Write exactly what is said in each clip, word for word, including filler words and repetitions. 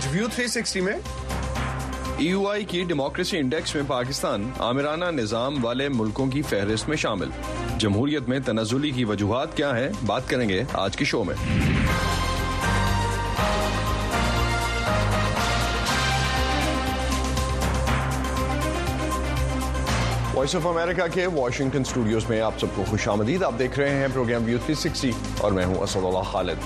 View three sixty में E U आई की democracy index में पाकिस्तान आमिराना निजाम वाले मुल्कों की फहरिस्त में शामिल। जमहूरियत में तनज़्ज़ुली की वजूहात क्या हैं, बात करेंगे आज की शो में। वॉइस ऑफ अमेरिका के वाशिंगटन स्टूडियोज में आप सबको खुशामदीद। आप देख रहे हैं प्रोग्राम व्यू थ्री सिक्सटी और मैं हूं असदुल्लाह खालिद।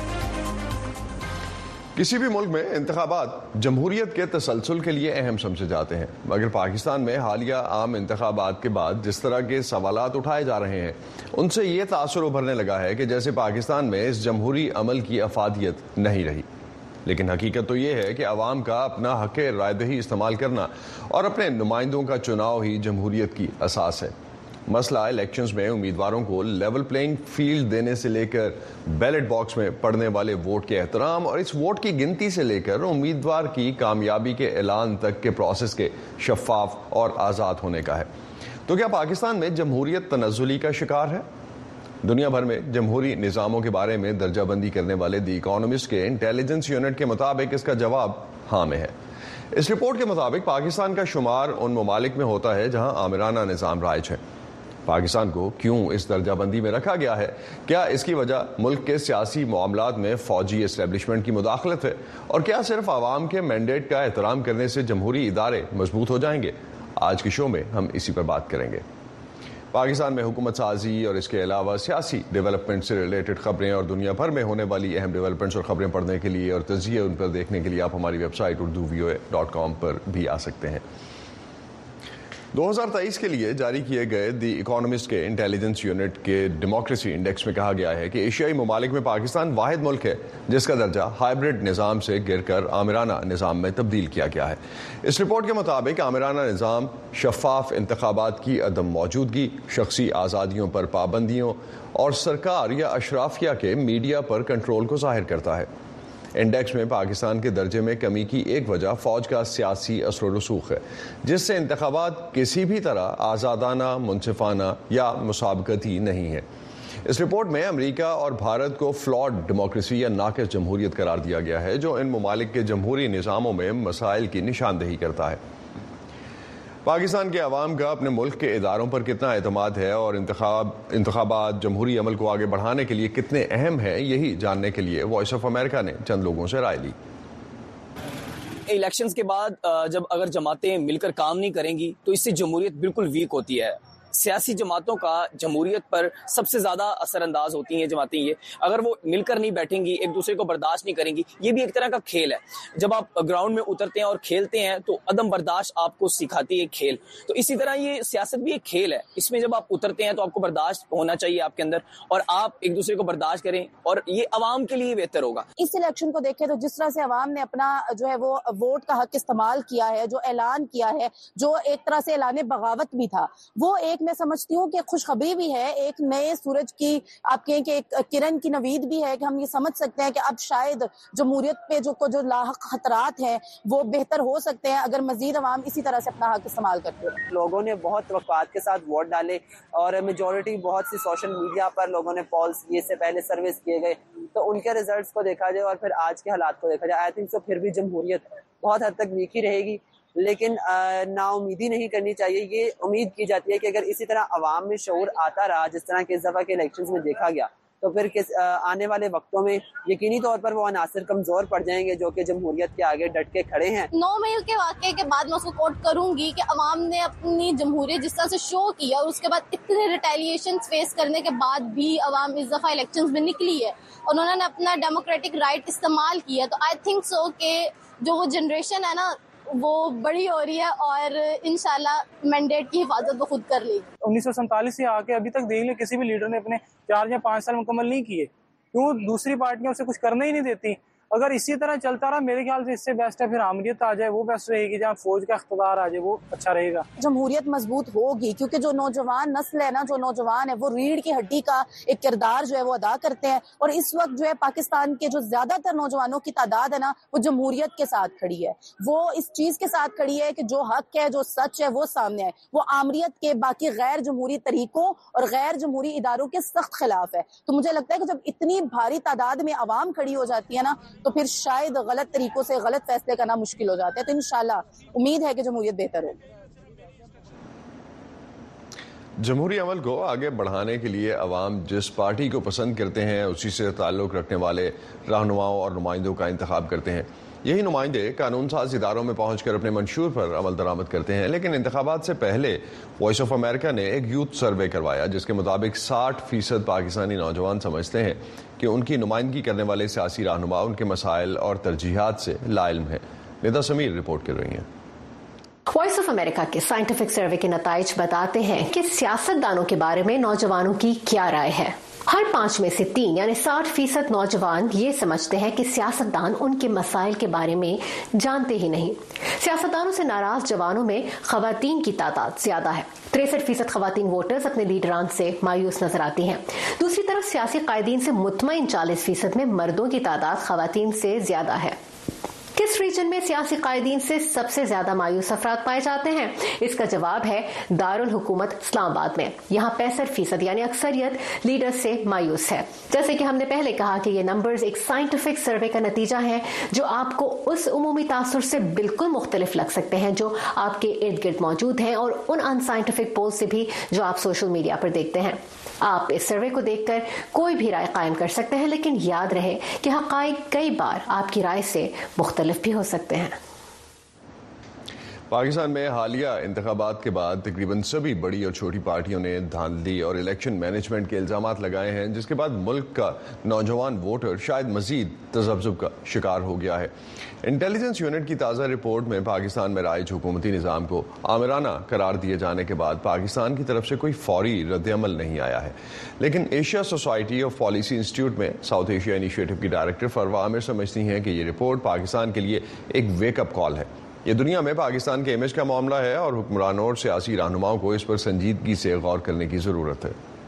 किसी भी मुल्क में इंतखाबात जमहूरियत के तसलसल के लिए अहम समझे जाते हैं, मगर पाकिस्तान में हालिया आम इंतखाबात के बाद जिस तरह के सवालात उठाए जा रहे हैं उनसे ये तासुर उभरने लगा है कि जैसे पाकिस्तान में इस जमहूरी अमल की अफादियत नहीं रही। लेकिन हकीकत तो ये है कि अवाम का अपना हक़ रायदही इस्तेमाल करना और अपने नुमाइंदों का चुनाव ही जमहूरियत की असास है। मसला इलेक्शंस में उम्मीदवारों को लेवल प्लेइंग फील्ड देने से लेकर बैलेट बॉक्स में पड़ने वाले वोट के एहतराम और इस वोट की गिनती से लेकर उम्मीदवार की कामयाबी के ऐलान तक के प्रोसेस के शफाफ और आज़ाद होने का है। तो क्या पाकिस्तान में जमहूरियत तनज़्ज़ुली का शिकार है? दुनिया भर में जमहूरी निज़ामों के बारे में दर्जाबंदी करने वाले दी इकोनॉमिस्ट के इंटेलिजेंस यूनिट के मुताबिक इसका जवाब हाँ में है। इस रिपोर्ट के मुताबिक पाकिस्तान का शुमार उन ममालिक में होता है जहां आमिराना निज़ाम राइज है। पाकिस्तान को क्यों इस दर्जाबंदी में रखा गया है? क्या इसकी वजह मुल्क के सियासी मामलात में फौजी एस्टेब्लिशमेंट की मुदाखलत है? और क्या सिर्फ आवाम के मैंडेट का एहतराम करने से जमहूरी इदारे मजबूत हो जाएंगे? आज की शो में हम इसी पर बात करेंगे। पाकिस्तान में हुकूमत साजी और इसके अलावा सियासी डेवलपमेंट से रिलेटेड खबरें और दुनिया भर में होने वाली अहम डेवलपमेंट्स और खबरें पढ़ने के लिए और तज़किये उन पर देखने के लिए आप हमारी website Urdu V O A dot com पर भी आ सकते हैं। दो हज़ार तेईस के लिए जारी किए गए दी इकोनॉमिस्ट के इंटेलिजेंस यूनिट के डेमोक्रेसी इंडेक्स में कहा गया है कि एशियाई ममालिक में पाकिस्तान वाहिद मुल्क है जिसका दर्जा हाइब्रिड निज़ाम से गिरकर आमिराना निज़ाम में तब्दील किया गया है। इस रिपोर्ट के मुताबिक आमिराना निज़ाम शफाफ इंतखाबात की अदम मौजूदगी, शख्सी आज़ादियों पर पाबंदियों और सरकार या अशराफिया के मीडिया पर कंट्रोल को जाहिर करता है। इंडेक्स में पाकिस्तान के दर्जे में कमी की एक वजह फौज का सियासी असर व रसूख है, जिससे इंतखाबात किसी भी तरह आज़ादाना, मुनसिफाना या मुसाबकती नहीं है। इस रिपोर्ट में अमेरिका और भारत को फ्लॉड डेमोक्रेसी या नाक़िस जमहूरियत करार दिया गया है, जो इन ममालिक के जमहूरी निज़ामों में मसाइल की निशानदेही करता है। पाकिस्तान के अवाम का अपने मुल्क के इदारों पर कितना एतमाद है और इंतखाब इंतखाबात जमहूरी अमल को आगे बढ़ाने के लिए कितने अहम हैं, यही जानने के लिए वॉइस ऑफ अमेरिका ने चंद लोगों से राय ली। इलेक्शंस के बाद जब अगर जमातें मिलकर काम नहीं करेंगी तो इससे जमहूरियत बिल्कुल वीक होती है। सियासी जमातों का जमहूरियत पर सबसे ज्यादा असरअंदाज होती हैं जमातें। ये अगर वो मिलकर नहीं बैठेंगी, एक दूसरे को बर्दाश्त नहीं करेंगी, ये भी एक तरह का खेल है। जब आप ग्राउंड में उतरते हैं और खेलते हैं तो अदम बर्दाश्त आपको सिखाती है खेल। तो इसी तरह ये सियासत भी एक खेल है। इसमें जब आप उतरते हैं तो आपको बर्दाश्त होना चाहिए आपके अंदर और आप एक दूसरे को बर्दाश्त करें और ये अवाम के लिए बेहतर होगा। इस इलेक्शन को देखें तो जिस तरह से अवाम ने अपना जो है वो वोट का हक इस्तेमाल किया है, जो ऐलान किया है, जो एक तरह से ऐलान बगावत भी था, वो एक मैं समझती हूँ कि खुशखबरी भी है, एक नए सूरज की आप कहें कि एक किरण की नवीद भी है कि हम ये समझ सकते हैं कि अब शायद जमहूरियत पे जो को जो लाहक खतरात हैं वो बेहतर हो सकते हैं अगर मजीद अवाम इसी तरह से अपना हक इस्तेमाल करते हैं। लोगों ने बहुत तवक्कुआत के साथ वोट डाले और मेजॉरिटी बहुत सी सोशल मीडिया पर लोगों ने पॉल्स किए, इससे पहले सर्विस किए गए, तो उनके रिजल्ट्स को देखा जाए और फिर आज के हालात को देखा जाए, आई थिंक सो फिर भी जमहूरियत बहुत हद तक वीक ही रहेगी। लेकिन नाउमीदी नहीं करनी चाहिए। ये उम्मीद की जाती है कि अगर इसी तरह अवाम में शऊर आता रहा जिस तरह के इस दफा के इलेक्शंस में देखा गया, तो फिर किस आने वाले वक्तों में यकीनी तौर पर वो अनासर कमजोर पड़ जाएंगे जो कि जमहूरियत के आगे डट के खड़े हैं। नौ मई के वाक़े के बाद मैं उसको कोट करूंगी कि अवाम ने अपनी जमहूरियत जिस तरह से शो किया और उसके बाद इतने रिटेलिएशन फेस करने के बाद भी अवाम इस दफा इलेक्शंस में निकली है और उन्होंने अपना डेमोक्रेटिक राइट इस्तेमाल किया। तो आई थिंक सो कि जो वो जनरेशन है ना वो बड़ी हो रही है और इंशाल्लाह मैंडेट की हिफाजत वो खुद कर लेगी। उन्नीस सौ सैंतालीस से आके अभी तक देख ले किसी भी लीडर ने अपने चार या पाँच साल मुकम्मल नहीं किए। क्यों? दूसरी पार्टियां उसे कुछ करना ही नहीं देती। अगर इसी तरह चलता रहा मेरे ख्याल से इससे बेस्ट है फिर आमरीत आ जाए, वो बेस्ट रहेगी, जहाँ फौज का इख्तिदार आ जाए वो अच्छा रहेगा। जमहूरियत मजबूत होगी क्योंकि जो नौजवान नस्ल है ना, जो नौजवान है वो रीढ़ की हड्डी का एक किरदार जो है वो अदा करते हैं और इस वक्त जो है पाकिस्तान के जो ज्यादातर नौजवानों की तादाद है ना वो जमहूरियत के साथ खड़ी है। वो इस चीज के साथ खड़ी है कि जो हक है, जो सच है वो सामने है। वो आमरीत के बाकी गैर जमहूरी तरीकों और गैर जमहूरी इदारों के सख्त खिलाफ है। तो मुझे लगता है कि जब इतनी भारी तादाद में आवाम खड़ी हो जाती है ना تو پھر شاید غلط طریقوں سے غلط فیصلے کرنا مشکل ہو جاتا ہے. تو انشاءاللہ امید ہے کہ جمہوریت بہتر ہوگی. جمہوری عمل کو آگے بڑھانے کے لیے عوام جس پارٹی کو پسند کرتے ہیں اسی سے تعلق رکھنے والے رہنماؤں اور نمائندوں کا انتخاب کرتے ہیں. یہی نمائندے قانون ساز اداروں میں پہنچ کر اپنے منشور پر عمل درآمد کرتے ہیں. لیکن انتخابات سے پہلے وائس آف امریکہ نے ایک یوتھ سروے کروایا جس کے مطابق ساٹھ فیصد پاکستانی نوجوان سمجھتے ہیں کہ ان کی نمائندگی کرنے والے سیاسی رہنما ان کے مسائل اور ترجیحات سے لا علم ہیں. ندا سمیر رپورٹ کر رہی ہیں. وائس آف امریکہ کے سائنٹیفک سروے کے نتائج بتاتے ہیں کہ سیاستدانوں کے بارے میں نوجوانوں کی کیا رائے ہے. ہر پانچ میں سے تین یعنی ساٹھ فیصد نوجوان یہ سمجھتے ہیں کہ سیاستدان ان کے مسائل کے بارے میں جانتے ہی نہیں. سیاستدانوں سے ناراض جوانوں میں خواتین کی تعداد زیادہ ہے. تریسٹھ فیصد خواتین ووٹرز اپنے لیڈران سے مایوس نظر آتی ہیں. دوسری طرف سیاسی قائدین سے مطمئن چالیس فیصد میں مردوں کی تعداد خواتین سے زیادہ ہے. کس ریجن میں سیاسی قائدین سے سب سے زیادہ مایوس افراد پائے جاتے ہیں؟ اس کا جواب ہے دارالحکومت اسلام آباد میں. یہاں پینسٹھ فیصد یعنی اکثریت لیڈر سے مایوس ہے. جیسے کہ ہم نے پہلے کہا کہ یہ نمبرز ایک سائنٹیفک سروے کا نتیجہ ہے جو آپ کو اس عمومی تاثر سے بالکل مختلف لگ سکتے ہیں جو آپ کے ارد گرد موجود ہیں اور ان ان سائنٹیفک پول سے بھی جو آپ سوشل میڈیا پر دیکھتے ہیں. آپ اس سروے کو دیکھ کر کوئی بھی رائے قائم کر سکتے ہیں لیکن یاد رہے کہ حقائق کئی بار آپ کی رائے سے مختلف بھی ہو سکتے ہیں. پاکستان میں حالیہ انتخابات کے بعد تقریباً سبھی بڑی اور چھوٹی پارٹیوں نے دھاندلی اور الیکشن مینجمنٹ کے الزامات لگائے ہیں جس کے بعد ملک کا نوجوان ووٹر شاید مزید تذبذب کا شکار ہو گیا ہے. انٹیلیجنس یونٹ کی تازہ رپورٹ میں پاکستان میں رائج حکومتی نظام کو آمرانہ قرار دیے جانے کے بعد پاکستان کی طرف سے کوئی فوری رد عمل نہیں آیا ہے. لیکن ایشیا سوسائٹی آف پالیسی انسٹیٹیوٹ میں ساؤتھ ایشیا انیشیٹو کی ڈائریکٹر فروا عامر سمجھتی ہیں کہ یہ رپورٹ پاکستان کے لیے ایک ویک اپ کال ہے. یہ دنیا میں پاکستان کے امیج کا معاملہ ہے اور حکمرانوں اور سیاسی رہنماؤں کو اس پر سنجیدگی سے غور کرنے کی ضرورت ہے.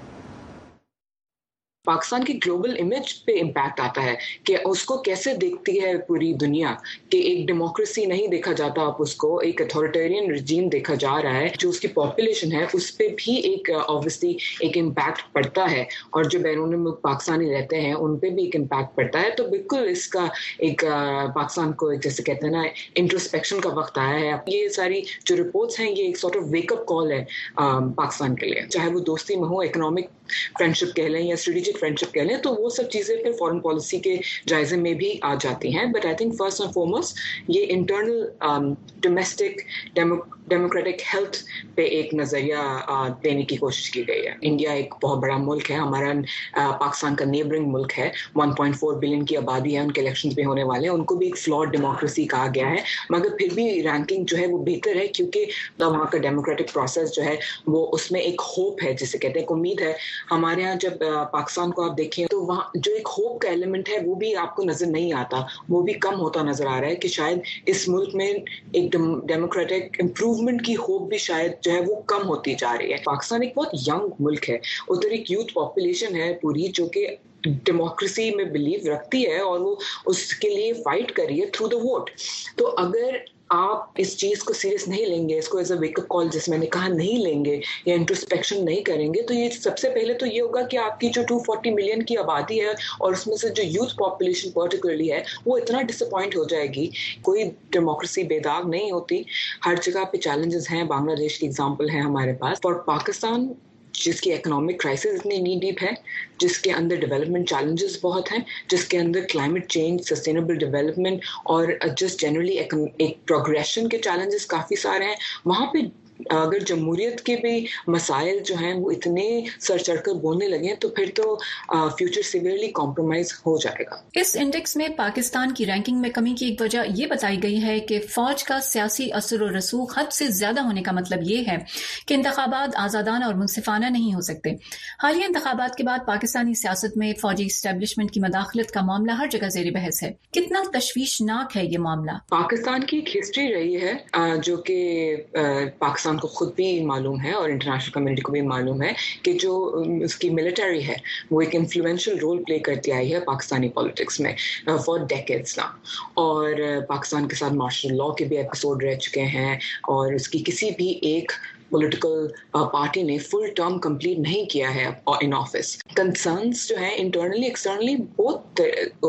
پاکستان کی گلوبل امیج پہ امپیکٹ آتا ہے کہ اس کو کیسے دیکھتی ہے پوری دنیا کہ ایک ڈیموکریسی نہیں دیکھا جاتا, اب اس کو ایک اتھارٹیرین رجیم دیکھا جا رہا ہے. جو اس کی پاپولیشن ہے اس پہ بھی ایک obviously ایک امپیکٹ پڑتا ہے اور جو بیرون ملک پاکستانی رہتے ہیں ان پہ بھی ایک امپیکٹ پڑتا ہے. تو بالکل اس کا ایک پاکستان کو ایک جیسے کہتے ہیں نا انٹروسپیکشن کا وقت آیا ہے. یہ ساری جو رپورٹس ہیں یہ ایک سارٹ آف ویک اپ کال ہے پاکستان کے لیے, چاہے وہ دوستی میں ہو, اکنامک فرینڈشپ کہہ لیں یا اسٹریٹجک فرینڈشپ کہہ لیں, تو وہ سب چیزیں پھر فارن پالیسی کے جائزے میں بھی آ جاتی ہیں. بٹ آئی تھنک فرسٹ اینڈ فارموسٹ یہ انٹرنل ڈومیسٹک ڈیموکریٹک ہیلتھ پہ ایک نظریہ دینے کی کوشش کی گئی ہے. انڈیا ایک بہت بڑا ملک ہے, ہمارا پاکستان کا نیبرنگ ملک ہے, ون پوائنٹ فور بلین کی آبادی ہے, ان کے الیکشنز بھی ہونے والے ہیں, ان کو بھی ایک فلاڈ ڈیموکریسی کہا گیا ہے. مگر پھر بھی رینکنگ جو ہے وہ بہتر ہے کیونکہ وہاں کا ڈیموکریٹک پروسیس جو ہے وہ اس میں ایک ہوپ ہے, جسے کہتے ہیں ایک امید ہے. ہمارے یہاں جب پاکستان کو آپ دیکھیں تو وہاں جو ایک ہوپ کا ایلیمنٹ ہے وہ بھی آپ کو نظر نہیں آتا, وہ بھی کم ہوتا نظر آ رہا ہے کہ شاید اس ملک میں ایک ڈیموکریٹک امپروومنٹ کی ہوپ بھی شاید جو ہے وہ کم ہوتی جا رہی ہے. پاکستان ایک بہت ینگ ملک ہے, ادھر ایک یوتھ پاپولیشن ہے پوری جو کہ ڈیموکریسی میں بلیو رکھتی ہے اور وہ اس کے لیے فائٹ کر رہی ہے تھرو دا ووٹ. تو اگر آپ اس چیز کو سیریس نہیں لیں گے, اس کو ایز اے ویک اپ کال جس میں نے کہا نہیں لیں گے یا انٹروسپیکشن نہیں کریں گے, تو یہ سب سے پہلے تو یہ ہوگا کہ آپ کی جو ٹو فورٹی ملین کی آبادی ہے اور اس میں سے جو یوتھ پاپولیشن پرٹیکولرلی ہے وہ اتنا ڈس اپوائنٹ ہو جائے گی. کوئی ڈیموکریسی بے داغ نہیں ہوتی, ہر جگہ پہ چیلنجز ہیں. بنگلہ دیش کی ایگزامپل ہے ہمارے پاس. فار پاکستان جس کی اکنامک کرائسس اتنی نی ڈیپ ہے, جس کے اندر ڈیولپمنٹ چیلنجز بہت ہیں, جس کے اندر کلائمیٹ چینج, سسٹینیبل ڈیولپمنٹ اور جسٹ جنرلی ایک پروگریشن کے چیلنجز کافی سارے ہیں. وہاں پہ اگر جمہوریت کے بھی مسائل جو ہیں وہ اتنے سر چڑھ کر بولنے لگے تو پھر تو فیوچر سیویئرلی کمپرومائز ہو جائے گا. اس انڈیکس میں پاکستان کی رینکنگ میں کمی کی ایک وجہ یہ بتائی گئی ہے کہ فوج کا سیاسی اثر و رسوخ حد سے زیادہ ہونے کا مطلب یہ ہے کہ انتخابات آزادانہ اور منصفانہ نہیں ہو سکتے. حالیہ انتخابات کے بعد پاکستانی سیاست میں فوجی اسٹیبلشمنٹ کی مداخلت کا معاملہ ہر جگہ زیر بحث ہے. کتنا تشویشناک ہے یہ معاملہ؟ پاکستان کی ایک ہسٹری رہی ہے جو کہ پاکستان کو خود بھی معلوم ہے اور انٹرنیشنل کمیونٹی کو بھی معلوم ہے کہ جو اس کی ملٹری ہے وہ ایک انفلوئنشل رول پلے کرتی آئی ہے پاکستانی پالیٹکس میں فار ڈیکیڈز نا. اور پاکستان کے ساتھ مارشل لاء کے بھی ایپیسوڈ رہ چکے ہیں اور اس کی کسی بھی ایک پولیٹیکل پارٹی نے فل ٹرم کمپلیٹ نہیں کیا ہے ان آفس. کنسرنس جو ہیں انٹرنلی ایکسٹرنلی بہت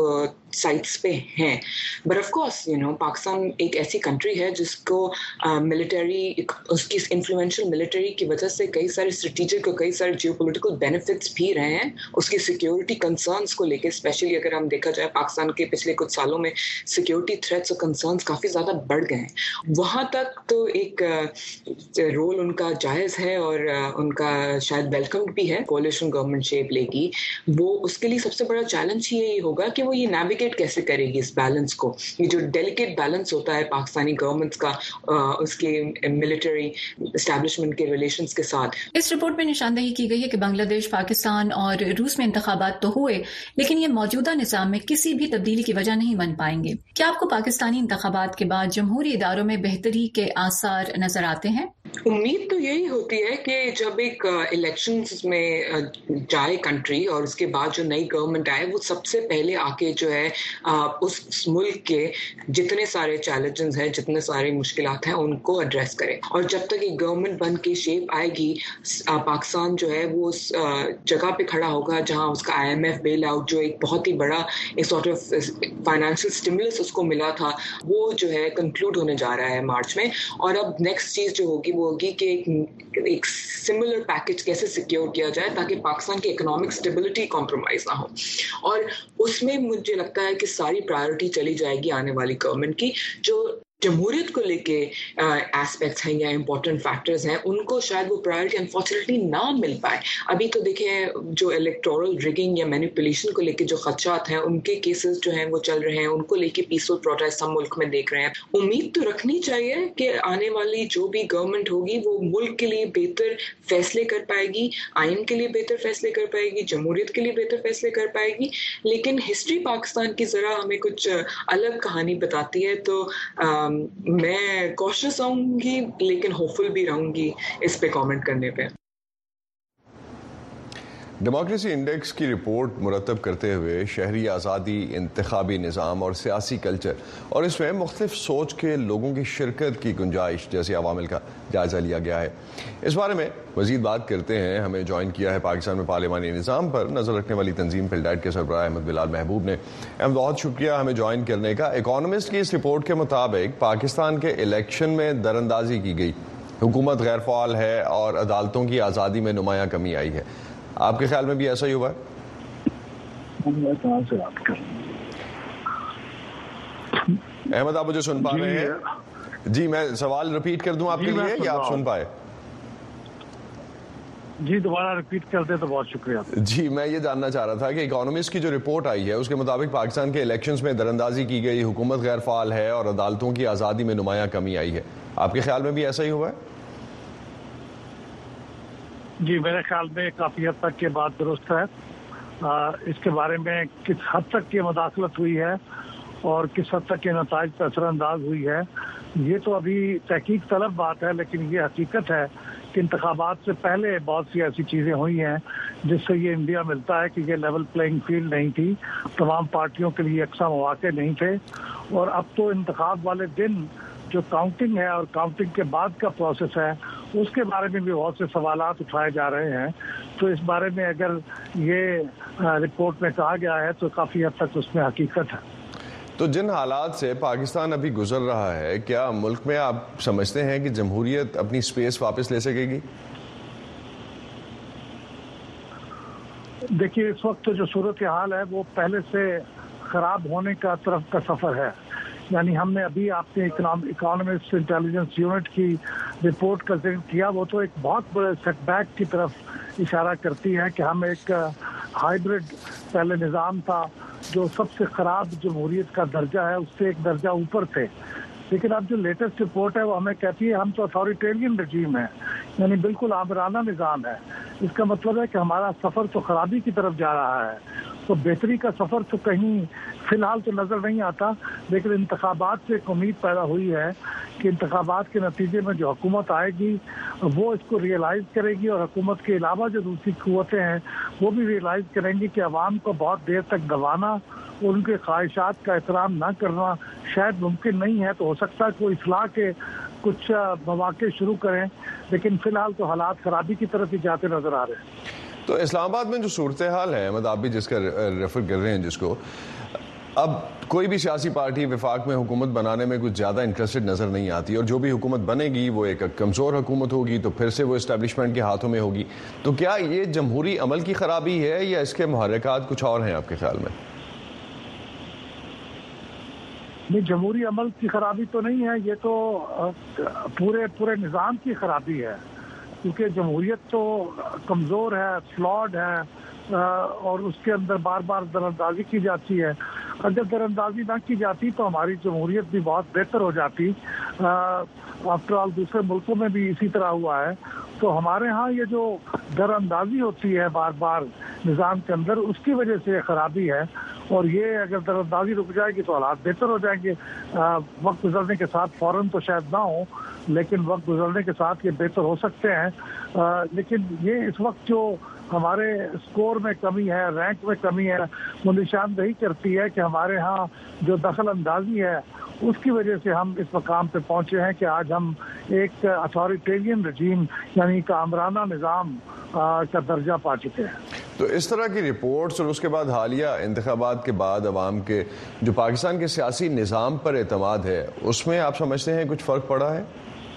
سائٹس پہ ہیں. بٹ آف کورس یو نو پاکستان ایک ایسی کنٹری ہے جس کو ملٹری اس کی انفلوئنشل ملٹری کی وجہ سے کئی سارے اسٹریٹجک اور کئی سارے جیو پولیٹیکل بینیفٹس بھی رہے ہیں. اس کی سیکیورٹی کنسرنس کو لے کے اسپیشلی اگر ہم دیکھا جائے پاکستان کے پچھلے کچھ سالوں میں سیکیورٹی تھریٹس اور کنسرنس کافی زیادہ بڑھ گئے ہیں. وہاں تک تو ایک رول ان کا جائز ہے اور ان کا شاید ویلکم بھی ہے. کولیشن گورنمنٹ شیپ لے گی, وہ اس کے لیے سب سے بڑا چیلنج ہی یہی ہوگا کہ وہ یہ نیویگیٹ کیسے کرے گی اس بیلنس کو. یہ جو ڈیلیکیٹ بیلنس ہوتا ہے پاکستانی گورنمنٹس کا اس کے ملٹری اسٹیبلشمنٹ کے ریلیشنز کے ساتھ. اس رپورٹ میں نشاندہی کی گئی ہے کہ بنگلہ دیش, پاکستان اور روس میں انتخابات تو ہوئے لیکن یہ موجودہ نظام میں کسی بھی تبدیلی کی وجہ نہیں بن پائیں گے. کیا آپ کو پاکستانی انتخابات کے بعد جمہوری اداروں میں بہتری کے آثار نظر آتے ہیں؟ امید تو یہی ہوتی ہے کہ جب ایک الیکشنز میں جائے کنٹری اور اس کے بعد جو نئی گورنمنٹ آئے وہ سب سے پہلے آ کے جو ہے اس ملک کے جتنے سارے چیلنجز ہیں, جتنے سارے مشکلات ہیں ان کو ایڈریس کرے. اور جب تک ایک گورنمنٹ بن کے شیپ آئے گی پاکستان جو ہے وہ اس جگہ پہ کھڑا ہوگا جہاں اس کا آئی ایم ایف بیل آؤٹ جو ایک بہت ہی بڑا ایک سارٹ آف فائنینشیل اسٹیمولس اس کو ملا تھا وہ جو ہے کنکلوڈ ہونے جا رہا ہے مارچ میں. اور اب نیکسٹ چیز جو ہوگی وہ ہوگی کہ ایک سملر پیکج کیسے سیکیور کیا جائے تاکہ پاکستان کی اکنامک اسٹیبلٹی کمپرومائز نہ ہو. اور اس میں مجھے لگتا ہے کہ ساری پرائیورٹی چلی جائے گی آنے والی گورنمنٹ کی. جو جمہوریت کو لے کے ایسپیکٹس ہیں یا امپورٹنٹ فیکٹرز ہیں ان کو شاید وہ پرائیورٹی انفارچونیٹلی نہ مل پائے. ابھی تو دیکھیں جو الیکٹورل ریگنگ یا مینیپولیشن کو لے کے جو خدشات ہیں ان کے کیسز جو ہیں وہ چل رہے ہیں, ان کو لے کے پیسفل پروٹیسٹ ہم ملک میں دیکھ رہے ہیں. امید تو رکھنی چاہیے کہ آنے والی جو بھی گورنمنٹ ہوگی وہ ملک کے لیے بہتر فیصلے کر پائے گی, آئین کے لیے بہتر فیصلے کر پائے گی, جمہوریت کے لیے بہتر فیصلے کر پائے گی. لیکن ہسٹری پاکستان کی ذرا ہمیں کچھ الگ کہانی بتاتی ہے. تو میں کوشش ہوں گی لیکن ہوپفل بھی رہوں گی اس پہ کامنٹ کرنے پہ. ڈیموکریسی انڈیکس کی رپورٹ مرتب کرتے ہوئے شہری آزادی, انتخابی نظام اور سیاسی کلچر اور اس میں مختلف سوچ کے لوگوں کی شرکت کی گنجائش جیسے عوامل کا جائزہ لیا گیا ہے. اس بارے میں مزید بات کرتے ہیں. ہمیں جوائن کیا ہے پاکستان میں پارلیمانی نظام پر نظر رکھنے والی تنظیم پلڈیٹ کے سربراہ احمد بلال محبوب نے. احمد بہت شکریہ ہمیں جوائن کرنے کا. اکانومسٹ کی اس رپورٹ کے مطابق پاکستان کے الیکشن میں دراندازی کی گئی, حکومت غیر فعال ہے اور عدالتوں کی آزادی میں نمایاں کمی آئی ہے. آپ کے خیال میں بھی ایسا ہی ہوا ہے؟ احمد آپ مجھے سن پا رہے ہیں؟ جی میں سوال ریپیٹ کر دوں آپ کے لیے یا آپ سن پائے؟ جی دوبارہ ریپیٹ کر دیں تو بہت شکریہ. جی میں یہ جاننا چاہ رہا تھا کہ اکانومسٹ کی جو رپورٹ آئی ہے اس کے مطابق پاکستان کے الیکشنز میں دراندازی کی گئی, حکومت غیر فعال ہے اور عدالتوں کی آزادی میں نمایاں کمی آئی ہے. آپ کے خیال میں بھی ایسا ہی ہوا ہے؟ جی میرے خیال میں کافی حد تک یہ بات درست ہے. اس کے بارے میں کس حد تک یہ مداخلت ہوئی ہے اور کس حد تک یہ نتائج پر اثر انداز ہوئی ہے یہ تو ابھی تحقیق طلب بات ہے, لیکن یہ حقیقت ہے کہ انتخابات سے پہلے بہت سی ایسی چیزیں ہوئی ہیں جس سے یہ انڈیا ملتا ہے کہ یہ لیول پلینگ فیلڈ نہیں تھی, تمام پارٹیوں کے لیے یکساں مواقع نہیں تھے. اور اب تو انتخاب والے دن جو کاؤنٹنگ ہے اور کاؤنٹنگ کے بعد کا پروسیس ہے اس کے بارے میں بھی بہت سے سوالات اٹھائے جا رہے ہیں. تو اس بارے میں اگر یہ رپورٹ میں کہا گیا ہے تو کافی حد تک اس میں حقیقت ہے. تو جن حالات سے پاکستان ابھی گزر رہا ہے کیا ملک میں آپ سمجھتے ہیں کہ جمہوریت اپنی سپیس واپس لے سکے گی؟ دیکھیے اس وقت جو صورتحال ہے وہ پہلے سے خراب ہونے کا طرف کا سفر ہے. یعنی ہم نے ابھی آپ نے اکانومسٹ انٹیلیجنس یونٹ کی رپورٹ کا ذکر کیا, وہ تو ایک بہت بڑے سیٹ بیک کی طرف اشارہ کرتی ہے کہ ہم ایک ہائیبرڈ پہلے نظام تھا جو سب سے خراب جمہوریت کا درجہ ہے اس سے ایک درجہ اوپر تھے. لیکن اب جو لیٹسٹ رپورٹ ہے وہ ہمیں کہتی ہے ہم تو اتھارٹیرین رجیم ہے, یعنی بالکل آمرانہ نظام ہے. اس کا مطلب ہے کہ ہمارا سفر تو خرابی کی طرف جا رہا ہے. تو بہتری کا سفر تو کہیں فی الحال تو نظر نہیں آتا, لیکن انتخابات سے ایک امید پیدا ہوئی ہے کہ انتخابات کے نتیجے میں جو حکومت آئے گی وہ اس کو ریئلائز کرے گی, اور حکومت کے علاوہ جو دوسری قوتیں ہیں وہ بھی ریئلائز کریں گی کہ عوام کو بہت دیر تک دبانا اور ان کے خواہشات کا احترام نہ کرنا شاید ممکن نہیں ہے. تو ہو سکتا ہے کوئی اصلاح کے کچھ مواقع شروع کریں, لیکن فی الحال تو حالات خرابی کی طرف ہی جاتے نظر آ رہے ہیں. تو اسلام آباد میں جو صورتحال ہے احمد آپ بھی جس کا ریفر کر رہے ہیں جس کو, اب کوئی بھی سیاسی پارٹی وفاق میں حکومت بنانے میں کچھ زیادہ انٹرسٹڈ نظر نہیں آتی، اور جو بھی حکومت بنے گی وہ ایک کمزور حکومت ہوگی، تو پھر سے وہ اسٹیبلشمنٹ کے ہاتھوں میں ہوگی. تو کیا یہ جمہوری عمل کی خرابی ہے یا اس کے محرکات کچھ اور ہیں آپ کے خیال میں؟ نہیں، جمہوری عمل کی خرابی تو نہیں ہے، یہ تو پورے پورے نظام کی خرابی ہے، کیونکہ جمہوریت تو کمزور ہے، فلاڈ ہے، اور اس کے اندر بار بار دراندازی کی جاتی ہے. اگر دراندازی نہ کی جاتی تو ہماری جمہوریت بھی بہت بہتر ہو جاتی. آفٹر آل دوسرے ملکوں میں بھی اسی طرح ہوا ہے. تو ہمارے ہاں یہ جو دراندازی ہوتی ہے بار بار نظام کے اندر، اس کی وجہ سے خرابی ہے. اور یہ اگر دراندازی رک جائے گی تو حالات بہتر ہو جائیں گے. وقت گزرنے کے ساتھ فوراً تو شاید نہ ہو، لیکن وقت گزرنے کے ساتھ یہ بہتر ہو سکتے ہیں. لیکن یہ اس وقت جو ہمارے اسکور میں کمی ہے، رینک میں کمی ہے، وہ نشاندہی کرتی ہے کہ ہمارے ہاں جو دخل اندازی ہے اس کی وجہ سے ہم اس مقام پہ پہنچے ہیں کہ آج ہم ایک اتھارٹیرین رجیم یعنی ایک آمرانہ نظام کا درجہ پا چکے ہیں. تو اس طرح کی رپورٹس اور اس کے بعد حالیہ انتخابات کے بعد عوام کے جو پاکستان کے سیاسی نظام پر اعتماد ہے، اس میں آپ سمجھتے ہیں کچھ فرق پڑا ہے؟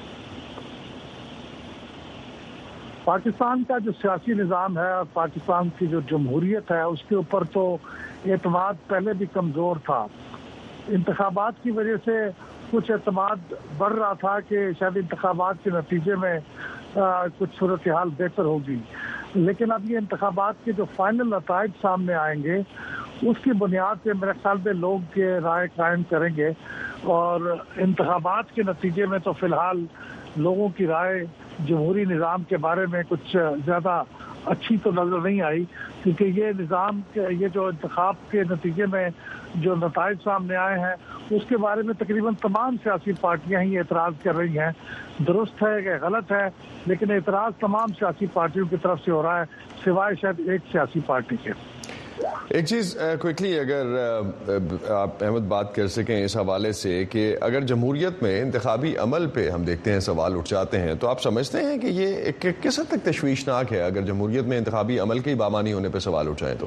پاکستان کا جو سیاسی نظام ہے اور پاکستان کی جو جمہوریت ہے، اس کے اوپر تو اعتماد پہلے بھی کمزور تھا. انتخابات کی وجہ سے کچھ اعتماد بڑھ رہا تھا کہ شاید انتخابات کے نتیجے میں کچھ صورتحال بہتر ہوگی. لیکن اب یہ انتخابات کے جو فائنل نتائج سامنے آئیں گے، اس کی بنیاد پہ میرے خیال میں لوگ کے رائے قائم کریں گے. اور انتخابات کے نتیجے میں تو فی الحال لوگوں کی رائے جمہوری نظام کے بارے میں کچھ زیادہ اچھی تو نظر نہیں آئی، کیونکہ یہ نظام یہ جو انتخاب کے نتیجے میں جو نتائج سامنے آئے ہیں اس کے بارے میں تقریباً تمام سیاسی پارٹیاں ہی اعتراض کر رہی ہیں. درست ہے کہ غلط ہے، لیکن اعتراض تمام سیاسی پارٹیوں کی طرف سے ہو رہا ہے، سوائے شاید ایک سیاسی پارٹی کے. ایک چیز کوئکلی اگر آپ احمد بات کر سکیں اس حوالے سے کہ اگر جمہوریت میں انتخابی عمل پہ ہم دیکھتے ہیں سوال اٹھ جاتے ہیں، تو آپ سمجھتے ہیں کہ یہ کس حد تک تشویشناک ہے اگر جمہوریت میں انتخابی عمل کے بامانی ہونے پہ سوال اٹھ جائیں؟ تو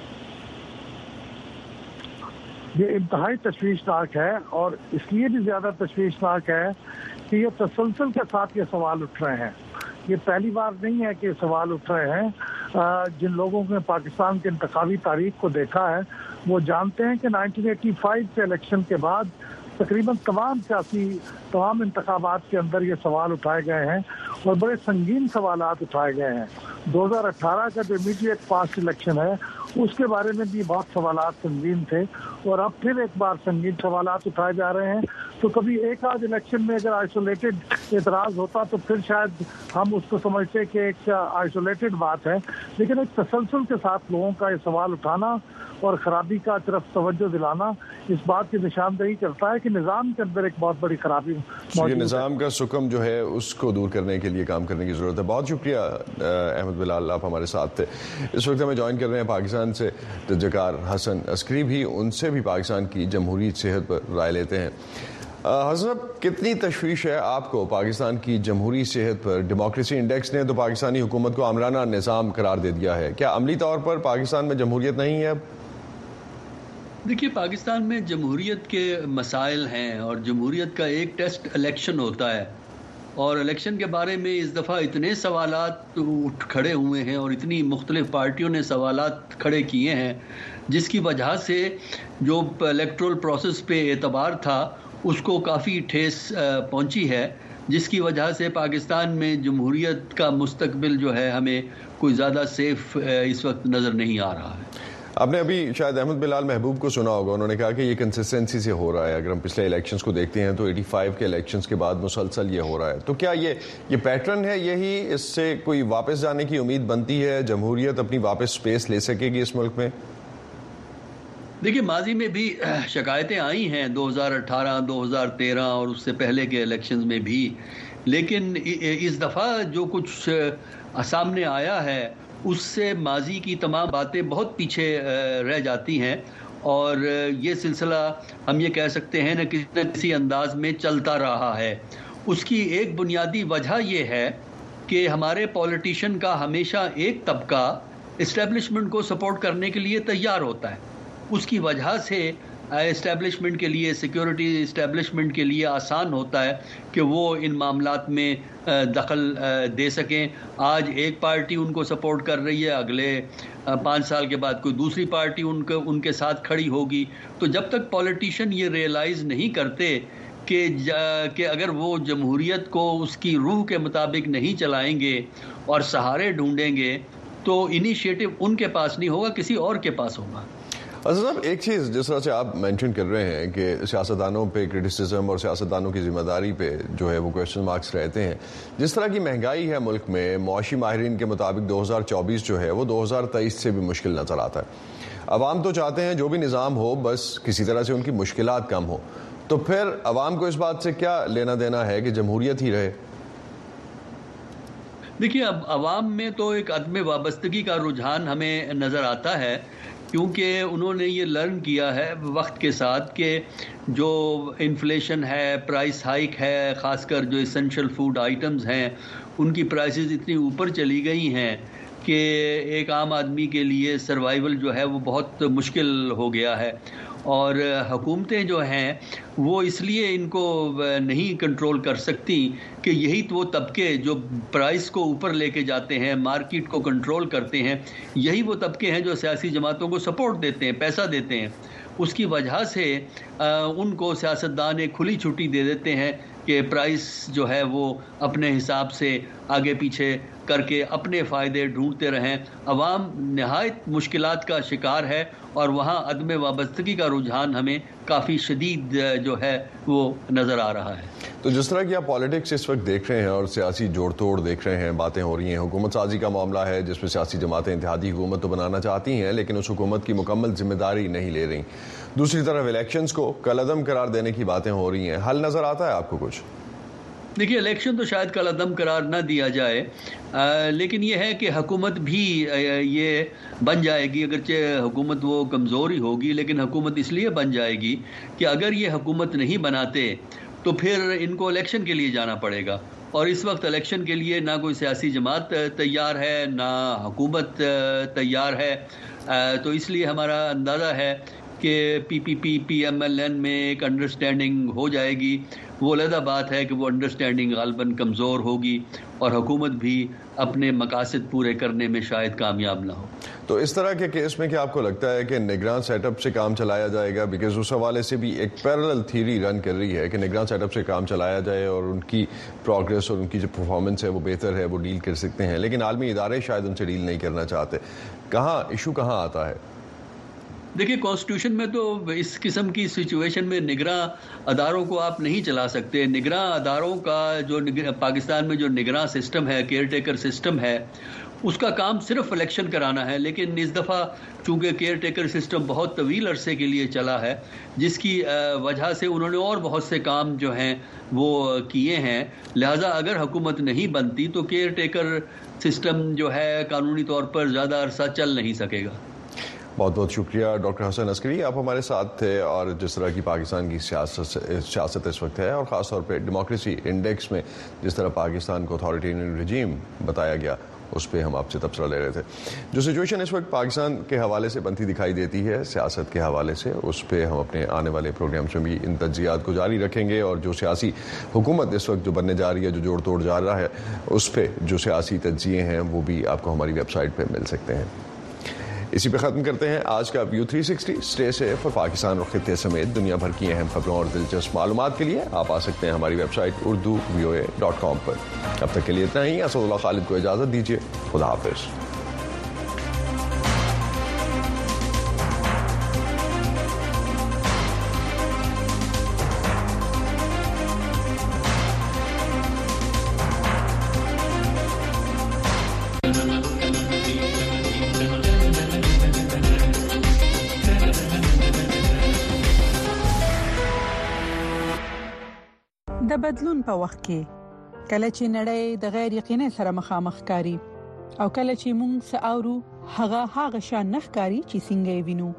یہ انتہائی تشویشناک ہے، اور اس لیے بھی زیادہ تشویشناک ہے کہ یہ تسلسل کے ساتھ یہ سوال اٹھ رہے ہیں. یہ پہلی بار نہیں ہے کہ یہ سوال اٹھ رہے ہیں. جن لوگوں نے پاکستان کے انتخابی تاریخ کو دیکھا ہے وہ جانتے ہیں کہ نائنٹین ایٹی فائیو کے الیکشن کے بعد تقریباً تمام سیاسی تمام انتخابات کے اندر یہ سوال اٹھائے گئے ہیں، اور بڑے سنگین سوالات اٹھائے گئے ہیں. دو ہزار اٹھارہ کا جو امیڈیٹ پاسٹ الیکشن ہے اس کے بارے میں بھی بہت سوالات سنگین تھے، اور اب پھر ایک بار سنگین سوالات اٹھائے جا رہے ہیں. تو کبھی ایک آدھ الیکشن میں اگر آئسولیٹڈ اعتراض ہوتا تو پھر شاید ہم اس کو سمجھتے کہ ایک آئسولیٹڈ بات ہے، لیکن ایک تسلسل کے ساتھ لوگوں کا یہ سوال اٹھانا اور خرابی کا طرف توجہ دلانا اس بات کی نشاندہی کرتا ہے کہ نظام کے اندر ایک بہت بڑی خرابی موجود ہے. نظام کا سکم جو ہے اس کو دور کرنے کے لیے کام کرنے کی ضرورت ہے. بہت شکریہ احمد بلال، آپ ہمارے ساتھ تھے. اس وقت ہمیں جوائن کر رہے ہیں پاکستان سے تجکار حسن عسکری بھی، ان سے بھی پاکستان کی جمہوری صحت پر رائے لیتے ہیں. حسن، کتنی تشویش ہے آپ کو پاکستان کی جمہوری صحت پر؟ ڈیموکریسی انڈیکس نے تو پاکستانی حکومت کو آمرانہ نظام قرار دے دیا ہے، کیا عملی طور پر پاکستان میں جمہوریت نہیں ہے اب؟ دیکھیے، پاکستان میں جمہوریت کے مسائل ہیں، اور جمہوریت کا ایک ٹیسٹ الیکشن ہوتا ہے، اور الیکشن کے بارے میں اس دفعہ اتنے سوالات اٹھ کھڑے ہوئے ہیں اور اتنی مختلف پارٹیوں نے سوالات کھڑے کیے ہیں، جس کی وجہ سے جو الیکٹرل پروسیس پہ اعتبار تھا اس کو کافی ٹھیس پہنچی ہے، جس کی وجہ سے پاکستان میں جمہوریت کا مستقبل جو ہے ہمیں کوئی زیادہ سیف اس وقت نظر نہیں آ رہا ہے. آپ نے ابھی شاید احمد بلال محبوب کو سنا ہوگا، انہوں نے کہا کہ یہ کنسسٹنسی سے ہو رہا ہے. اگر ہم پچھلے الیکشنز کو دیکھتے ہیں تو ایٹی فائیو کے الیکشنز کے بعد مسلسل یہ ہو رہا ہے. تو کیا یہ یہ پیٹرن ہے، یہی اس سے کوئی واپس جانے کی امید بنتی ہے؟ جمہوریت اپنی واپس سپیس لے سکے گی اس ملک میں؟ دیکھیے، ماضی میں بھی شکایتیں آئی ہیں، دو ہزار اٹھارہ دو ہزار تیرہ اور اس سے پہلے کے الیکشنز میں بھی، لیکن اس دفعہ جو کچھ سامنے آیا ہے اس سے ماضی کی تمام باتیں بہت پیچھے رہ جاتی ہیں، اور یہ سلسلہ ہم یہ کہہ سکتے ہیں نہ کسی نہ کسی انداز میں چلتا رہا ہے. اس کی ایک بنیادی وجہ یہ ہے کہ ہمارے پولیٹیشین کا ہمیشہ ایک طبقہ اسٹیبلشمنٹ کو سپورٹ کرنے کے لیے تیار ہوتا ہے. اس کی وجہ سے اسٹیبلشمنٹ کے لیے, سیکیورٹی اسٹیبلشمنٹ کے لیے آسان ہوتا ہے کہ وہ ان معاملات میں دخل دے سکیں. آج ایک پارٹی ان کو سپورٹ کر رہی ہے, اگلے پانچ سال کے بعد کوئی دوسری پارٹی ان کو ان کے ساتھ کھڑی ہوگی. تو جب تک پولیٹیشین یہ ریئلائز نہیں کرتے کہ کہ اگر وہ جمہوریت کو اس کی روح کے مطابق نہیں چلائیں گے اور سہارے ڈھونڈیں گے تو انیشیٹو ان کے پاس نہیں ہوگا, کسی اور کے پاس ہوگا. اصل صاحب ایک چیز جس طرح سے آپ مینشن کر رہے ہیں کہ سیاستدانوں پہ کرٹیسزم اور سیاستدانوں کی ذمہ داری پہ جو ہے وہ کویشچن مارکس رہتے ہیں, جس طرح کی مہنگائی ہے ملک میں, معاشی ماہرین کے مطابق دو ہزار چوبیس جو ہے وہ دو ہزار تیئیس سے بھی مشکل نظر آتا ہے. عوام تو چاہتے ہیں جو بھی نظام ہو بس کسی طرح سے ان کی مشکلات کم ہو, تو پھر عوام کو اس بات سے کیا لینا دینا ہے کہ جمہوریت ہی رہے؟ دیکھیے, اب عوام میں تو ایک عدم وابستگی کا رجحان ہمیں نظر آتا ہے, کیونکہ انہوں نے یہ لرن کیا ہے وقت کے ساتھ کہ جو انفلیشن ہے, پرائس ہائیک ہے, خاص کر جو اسینشل فوڈ آئٹمز ہیں ان کی پرائسز اتنی اوپر چلی گئی ہیں کہ ایک عام آدمی کے لیے سروائیول جو ہے وہ بہت مشکل ہو گیا ہے. اور حکومتیں جو ہیں وہ اس لیے ان کو نہیں کنٹرول کر سکتی کہ یہی تو وہ طبقے جو پرائس کو اوپر لے کے جاتے ہیں, مارکیٹ کو کنٹرول کرتے ہیں, یہی وہ طبقے ہیں جو سیاسی جماعتوں کو سپورٹ دیتے ہیں, پیسہ دیتے ہیں. اس کی وجہ سے ان کو سیاستدان ایک کھلی چھٹی دے دیتے ہیں کہ پرائس جو ہے وہ اپنے حساب سے آگے پیچھے کر کے اپنے فائدے ڈھونڈتے رہیں. عوام نہایت مشکلات کا شکار ہے اور وہاں عدم وابستگی کا رجحان ہمیں کافی شدید جو ہے وہ نظر آ رہا ہے. تو جس طرح کی آپ پالیٹکس اس وقت دیکھ رہے ہیں اور سیاسی جوڑ توڑ دیکھ رہے ہیں, باتیں ہو رہی ہیں, حکومت سازی کا معاملہ ہے جس میں سیاسی جماعتیں اتحادی حکومت تو بنانا چاہتی ہیں لیکن اس حکومت کی مکمل ذمہ داری نہیں لے رہی. دوسری طرف الیکشنز کو کالعدم قرار دینے کی باتیں ہو رہی ہیں, حل نظر آتا ہے آپ کو کچھ؟ دیکھیے, الیکشن تو شاید کالعدم قرار نہ دیا جائے, آ, لیکن یہ ہے کہ حکومت بھی آ, یہ بن جائے گی, اگرچہ حکومت وہ کمزور ہی ہوگی لیکن حکومت اس لیے بن جائے گی کہ اگر یہ حکومت نہیں بناتے تو پھر ان کو الیکشن کے لیے جانا پڑے گا. اور اس وقت الیکشن کے لیے نہ کوئی سیاسی جماعت تیار ہے نہ حکومت تیار ہے. آ, تو اس لیے ہمارا اندازہ ہے کہ پی پی پی پی ایم ایل این میں ایک انڈرسٹینڈنگ ہو جائے گی. وہ علیحدہ بات ہے کہ وہ انڈرسٹینڈنگ غالباً کمزور ہوگی اور حکومت بھی اپنے مقاصد پورے کرنے میں شاید کامیاب نہ ہو. تو اس طرح کے کیس میں کیا آپ کو لگتا ہے کہ نگراں سیٹ اپ سے کام چلایا جائے گا؟ بیکاز اس حوالے سے بھی ایک پیرلل تھیوری رن کر رہی ہے کہ نگراں سیٹ اپ سے کام چلایا جائے اور ان کی پروگریس اور ان کی جو پرفارمنس ہے وہ بہتر ہے, وہ ڈیل کر سکتے ہیں, لیکن عالمی ادارے شاید ان سے ڈیل نہیں کرنا چاہتے. کہاں ایشو کہاں آتا ہے؟ دیکھیے, کانسٹیٹیوشن میں تو اس قسم کی سچویشن میں نگراں اداروں کو آپ نہیں چلا سکتے. نگراں اداروں کا جو پاکستان میں جو نگراں سسٹم ہے, کیئر ٹیکر سسٹم ہے, اس کا کام صرف الیکشن کرانا ہے. لیکن اس دفعہ چونکہ کیئر ٹیکر سسٹم بہت طویل عرصے کے لیے چلا ہے, جس کی وجہ سے انہوں نے اور بہت سے کام جو ہیں وہ کیے ہیں. لہٰذا اگر حکومت نہیں بنتی تو کیئر ٹیکر سسٹم جو ہے قانونی طور پر زیادہ عرصہ چل نہیں سکے گا. بہت بہت شکریہ ڈاکٹر حسن عسکری, آپ ہمارے ساتھ تھے. اور جس طرح کی پاکستان کی سیاست سیاست اس وقت ہے اور خاص طور پہ ڈیموکریسی انڈیکس میں جس طرح پاکستان کو اتھارٹیرین رجیم بتایا گیا, اس پہ ہم آپ سے تبصرہ لے رہے تھے. جو سچویشن اس وقت پاکستان کے حوالے سے بنتی دکھائی دیتی ہے سیاست کے حوالے سے, اس پہ ہم اپنے آنے والے پروگرامس میں بھی ان تجزیات کو جاری رکھیں گے. اور جو سیاسی حکومت اس وقت جو بننے جا رہی ہے, جو جوڑ توڑ جا رہا ہے, اس پہ جو سیاسی تجزیے ہیں وہ بھی آپ کو ہماری ویب سائٹ پہ مل سکتے ہیں. اسی پہ ختم کرتے ہیں آج کا ویو تھری سکسٹی. اسٹے سیف اور پاکستان اور خطے سمیت دنیا بھر کی اہم خبروں اور دلچسپ معلومات کے لیے آپ آ سکتے ہیں ہماری ویب سائٹ اردو وی او اے ڈاٹ کام پر. اب تک کے لیے اتنا ہی. اسد اللہ خالد کو اجازت دیجیے. خدا حافظ. د بدلون په وخت کې کله چې نړۍ د غیر یقیني سره مخامخ کاری او کله چې موږ ساورو هغه هغه شان نخکاری چې څنګه یې وینو,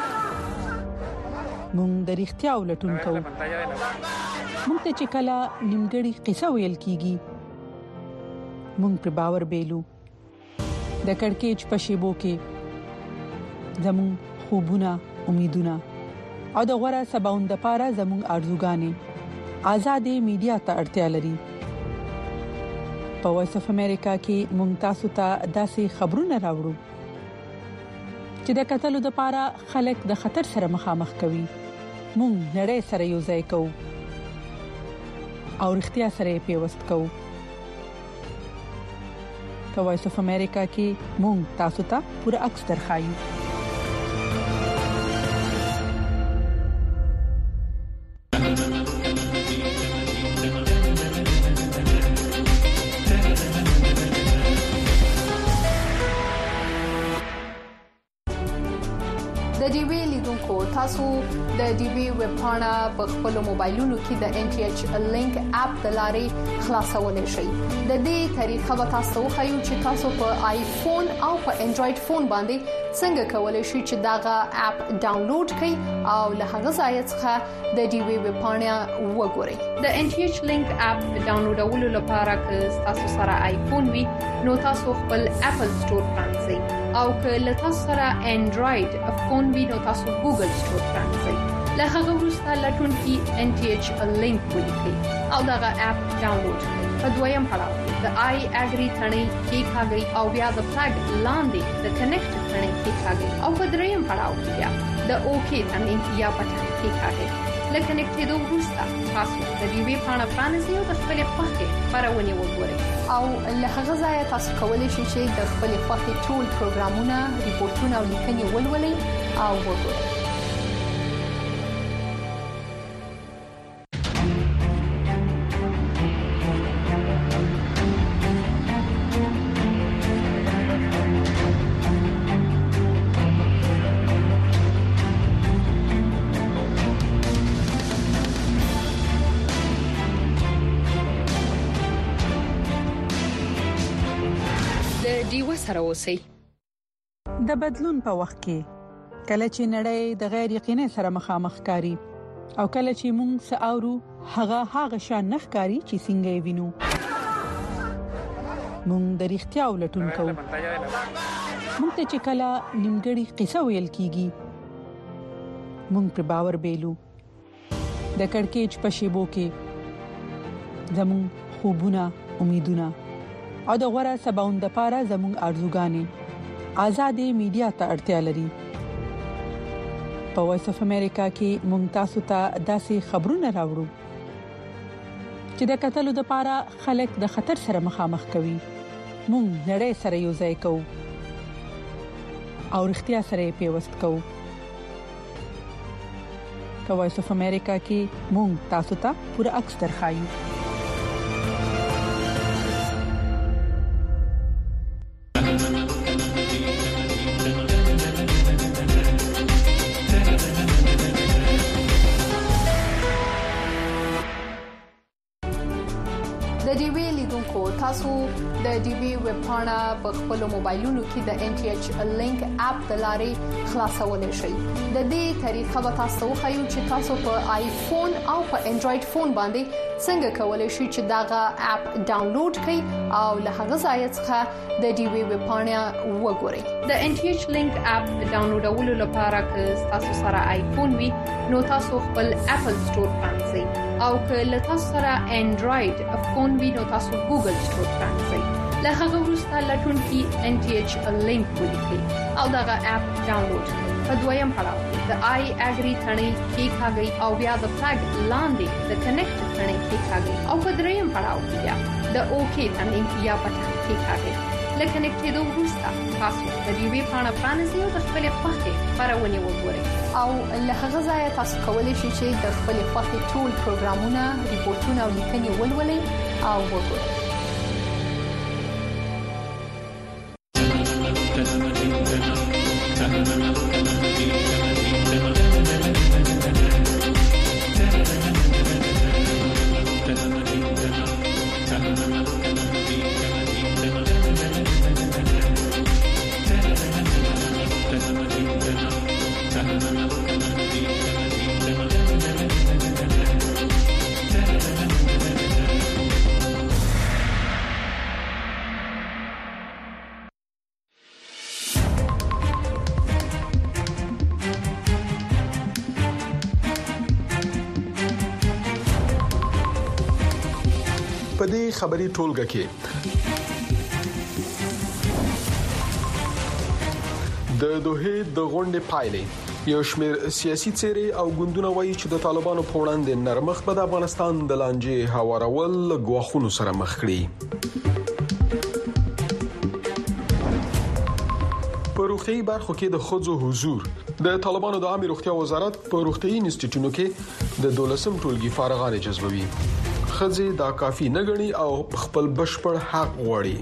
موږ د اړتیا ولټون کوو. موږ ته چې کله نیمګړی قصه ویل کیږي موږ پر باور بیلو. د کڑکېچ په شیبو کې زموږ خوبونه, امیدونه او د غوړه سباوند لپاره زموږ ارزوګانې آزادې میډیا ته اړتیا لري. په وایس اف امریکا کې مونږ تاسو ته داسې خبرونه راوړو چې د قتلو لپاره خلک د خطر سره مخامخ کوي. مونږ نړۍ سره یو ځای کوو او اړتیا سره پیوست کوو. په وایس اف امریکا کې مونږ تاسو ته پوره عکس درخایو. تاسو د ډي بي ویب پاڼه په خپل موبایلونو کې د ان ټي ایچ لینک اپ د لارې خلاصولای شئ. د دې طریقه به تاسو خو چې تاسو په آیفون او په انډراید فون باندې څنګه کولای شئ چې داغه اپ ډاونلوډ کړئ او له هغه ځای څخه د ډي بي ویب پاڼه وګورئ. د ان ټي ایچ لینک اپ ډاونلوډولو لپاره که تاسو سره آیفون وي نو تاسو خپل اپل سٹور پرانځئ او که له تاسو سره انډراید فون وي نو تاسو ګوګل سٹور پرانځئ. له هغه وروسته لټون کې ان ټي ایچ لینک ولیکئ او داغه اپ ډاونلوډ کړئ. په دویم پړاو د آی اګری ثنې کې ښاګي او بیا د فلګ لاندې د کنیکټ ثنې کې ښاګي او په دریم پړاو کې بیا د اوکی ثنې یا بټن کې ښاګي. لکه نکټېدو وروسته تاسو د دې وی پاڼه پرانیزئ او د خپل خوښې خبرونه وګورئ او له هغه ځای تاسو کولی شئ چې د خپل خوښې ټول پروګرامونه، ریپورتونه او لیکنې ولولئ او وګورئ. سره اوسئ. د بدلون په وخت کې کله چې نړۍ د غیر یقیني سره مخامخ کاری او کله چې موږ ساورو هغه هغه شان نخکاری چې څنګه وینو موږ د اړتیا ولټون کوو. موږ ته چې کله نیمګړی قصه ویل کیږي موږ په باور بیلو. د کڑکېچ په شیبو کې زموږ خوبونه، امیدونه او د غوړه سباوند لپاره زموږ ارزوګانې آزادې میډیا ته اړتیا لري. په وایس اف امریکا کې مونږ تاسو ته داسې خبرونه راوړو چې د قتلو لپاره خلک د خطر سره مخامخ کوي. مونږ نړۍ سره یو ځای کوو او اړتیا سره پیوست کوو. په وایس اف امریکا کې مونږ تاسو ته پوره عکس درخایو. تاسو د ډي بي ویب پاڼه په خپل موبایلونو کې د ان ټي ایچ لینک اپ د لارې خلاصولای شئ. د دې طریقه به تاسو خو چې تاسو په آیفون او په انډراید فون باندې څنګه کولای شئ چې داغه اپ ډاونلوډ کړئ او له هغه ځای څخه د ډي بي ویب پاڼه وګورئ. د ان ټي ایچ لینک اپ ډاونلوډولو لپاره که تاسو سره آیفون وي نو تاسو خپل اپل سٹور پرانځئ او که له تاسو سره انډراید فون وي نو تاسو ګوګل سٹور پرانځئ. له هغه وروسته لټون کې ان ټي ایچ لینک ولیکئ او داغه اپ ډاونلوډ کړئ. په دویم پړاو د آی اګری ثنې کې ښاګي او بیا د فلګ لاندې د کنیکټ ثنې کې ښاګي او په دریم پړاو کې بیا د اوکی ثنې یا بټن کې ښاګي. لکه نکټېدو وروسته تاسو د دې وی پاڼه پرانیزئ او د خپل خوښې خبرونه وګورئ او له هغه ځای تاسو کولی شئ چې د خپل خوښې ټول پروګرامونه، ریپورتونه او لیکنې ولولئ او وګورئ. په دې خبري ټولګه کې د دوه د غونډې پایلې یو شمېر سیاسي څېرې او ګوندونه وایي چې د طالبانو په وړاندې نرمښت به د افغانستان د لانجې هوارول غواخونو سره مخ کړي. په روغتيایي برخو کې د ښځو حضور د طالبانو د عامه روغتیا وزارت په روغتيایي انسټیټیوټونو کې د دولسم ټولګي فارغان جذبوي. ښځې دا کافي نه ګڼي او خپل بشپړ حق غواړي.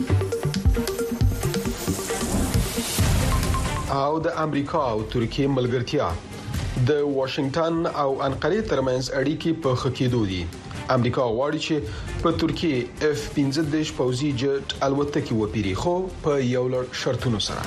او د امریکا او ترکیه ملګرتیا د واشنگټن او انقره ترمنځ اړیکې په خکېدو دي. امریکا غواړي چې په ترکیه اف پنځه دېرش پوځي جټ الوتکې وپیري خو په یو لړ شرطونو سره.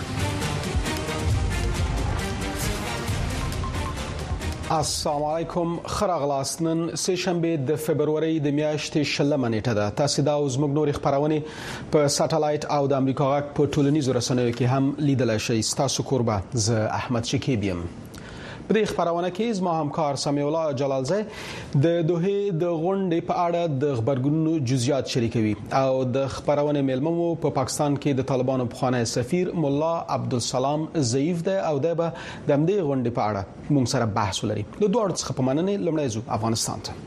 السلام علیکم، خراغلاستنن سه شنبه د فبرवरी د میاشتې شلمه نیټه ده. تاسو دا زموږ نور خبرونه په ساتلایت او د امریکا غږ په ټولنیزو رسنیو کې هم لیدل شئ. تاسو قربا ز احمد شکیبیم. په دې خبرونه کې زما همکار سمیع الله جلالزی د دوه د غونډې په اړه د خبرګونونو جزئیات شریکوي او د خبرونه میلمنو په پاکستان کې د طالبانو پخوانی سفیر مولا عبدالسلام ضعیف ده او د به د همدې غونډې په اړه موږ سره بحث ولري. له دوه څخه په مننه لمړی زو افغانستان ته.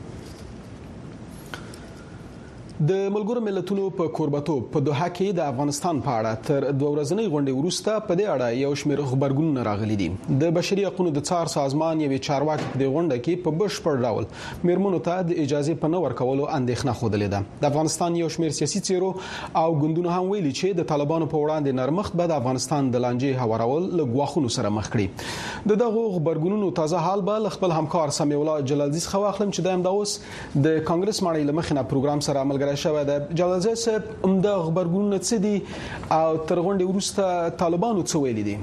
د ملګرو ملتونو په کوربتوب په دوحه کې د افغانستان په اړه تر دوه ورځې غونډې وروسته په دې اړه یو شمېر خبرګونونه راغلي دي. د بشري حقوقو د څار سازمان یوې چارواکي په دې غونډه کې په بشپړ ډول میرمنو ته د اجازه په نه ورکولو اندېښنه خوده ده. د افغانستان یو شمېر سیاسي څیرو او ګوندونه هم ویلي چې د طالبانو په وړاندې نرمښت به د افغانستان د لانجې هوارول له غواخونو سره مخ کړي. د دغه خبرګونونو تازه حال به خپل همکار سمیع الله جلالزی خو اخلم چې دایم دا اوس د کانګرس ماڼۍ لمخنه پروګرام سره عملګری شوی دی. جلالزی صاحب عمده خبرګونونه څه دي او تر غونډې وروسته طالبانو څه ویلي دي؟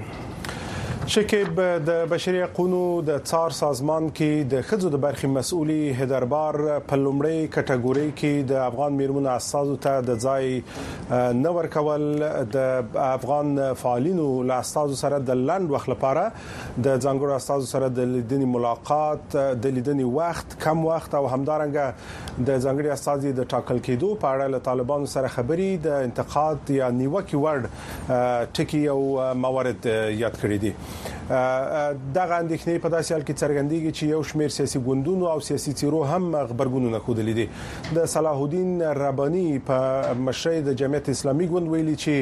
شکیب، د بشري حقوقو د څار سازمان کې د ښځو د برخې مسؤلي هدربار په لومړی کټګوري کې د افغان میرمنو اساسو ته د ځای نه ورکول، د افغان فعالینو له اساسو سره د لند وخت لپاره د ځانګړو اساسو سره د لیدنې ملاقات، د لیدنې وخت کم وخت او همدارنګه د ځانګړي اساسي د ټاکل کېدو په اړه له طالبانو سره خبري د انتقاد یا نیوکه ورډ ټکی او موارد یاد کړی دي. دغه اندېښنې په داسې حال کې څرګندېږي چې یو شمېر سیاسي ګوندونو او سیاسي څیرو هم خبرګونونه خوده دي. د صلاح الدین رباني په مشرۍ د جمعیت اسلامي ګوند ویلي چې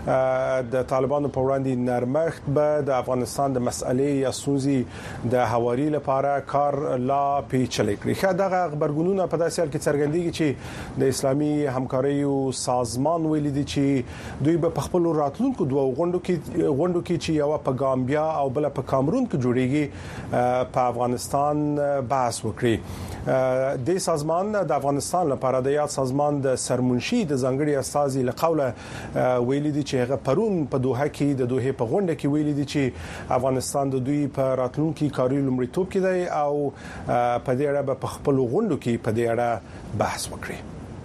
د طالبانو په وړاندې نرمښت به د افغانستان د مسألې یا ستونزې د هواري لپاره کار لا پیچلې کړي. خا دغه خبرګونونه په داسې حال کې څرګندېږي چې د اسلامي همکاریو سازمان ویلي دي چې دوی به په خپل راتلونکو دوه غونډو کې غونډو کې چې یو په ګامبیا او بل په کامرون کې جوړیږي په افغانستان بحث وکړي. د سازمان د افغانستان لپاره د یاد سازمان د سرمنشي د ځانګړي استازي له قوله ویلي دي چې هغه پرون په دوحه کې د دوحه په غونډه کې ویلي دي چې افغانستان د دوی په راتلونکي کاري لومړیتوب کې دی او په دې اړه په خپل غونډو کې په دې اړه بحث وکړي.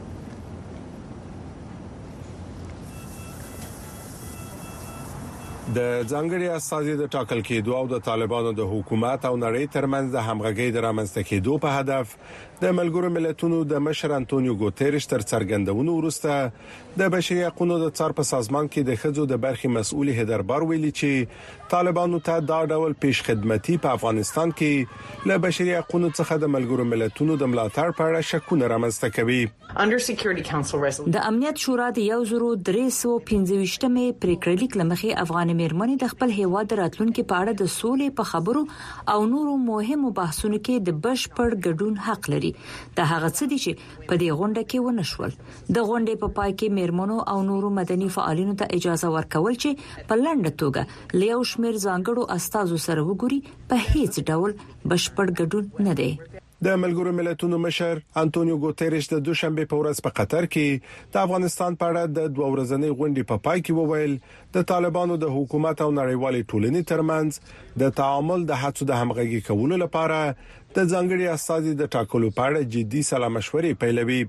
د ځانګړي استازي د ټاکل کېدو او د طالبانو د حکومت او نړۍ ترمنځ د همغږۍ د رامنځته کېدو په هدف د ملګرو ملتونو د مشر انټونیو ګوتریش تر څرګندونو وروسته د بشري حقوقو د څار په سازمان کې د ښځو د برخې مسؤل هدربار ویلي چې طالبانو ته دا ډول پیش خدمتي په افغانستان کې له بشري حقوقو څخه د ملګرو ملتونو د ملاتړ په اړه شکونه رامنځته کوي. د امنیت شورا د یو زرو درې سوه پنځه ویشتمې پریکړه لیک لمخې افغان میرمنې د خپل هیواد راتلونکو په اړه د سولې په خبرو او نورو مهمو بحثونو کې د بشپړ ګډون حق لري. دا هغه څه دي چې په دې غونډه کې ونشول. د غونډې په پای کې میرمنو او نورو مدني فعالینو ته اجازه ورکول چې په لنډه توګه لیو شمیر ځانګړو استازو سره وګوري په هیڅ ډول بشپړ ګډون نه دی. د ملګرو ملتونو مشر انټونیو ګوتریش د دوشنبه په ورځ په قطر کې د افغانستان په اړه د دوه ورځې غونډې په پای کې وویل د طالبانو د حکومت او نړیوالې ټولنې ترمنځ د تعامل د هڅو د همغږي کولو لپاره د ځانګړي استازي د ټاکلو په اړه جدي سلا مشورې پیلوي.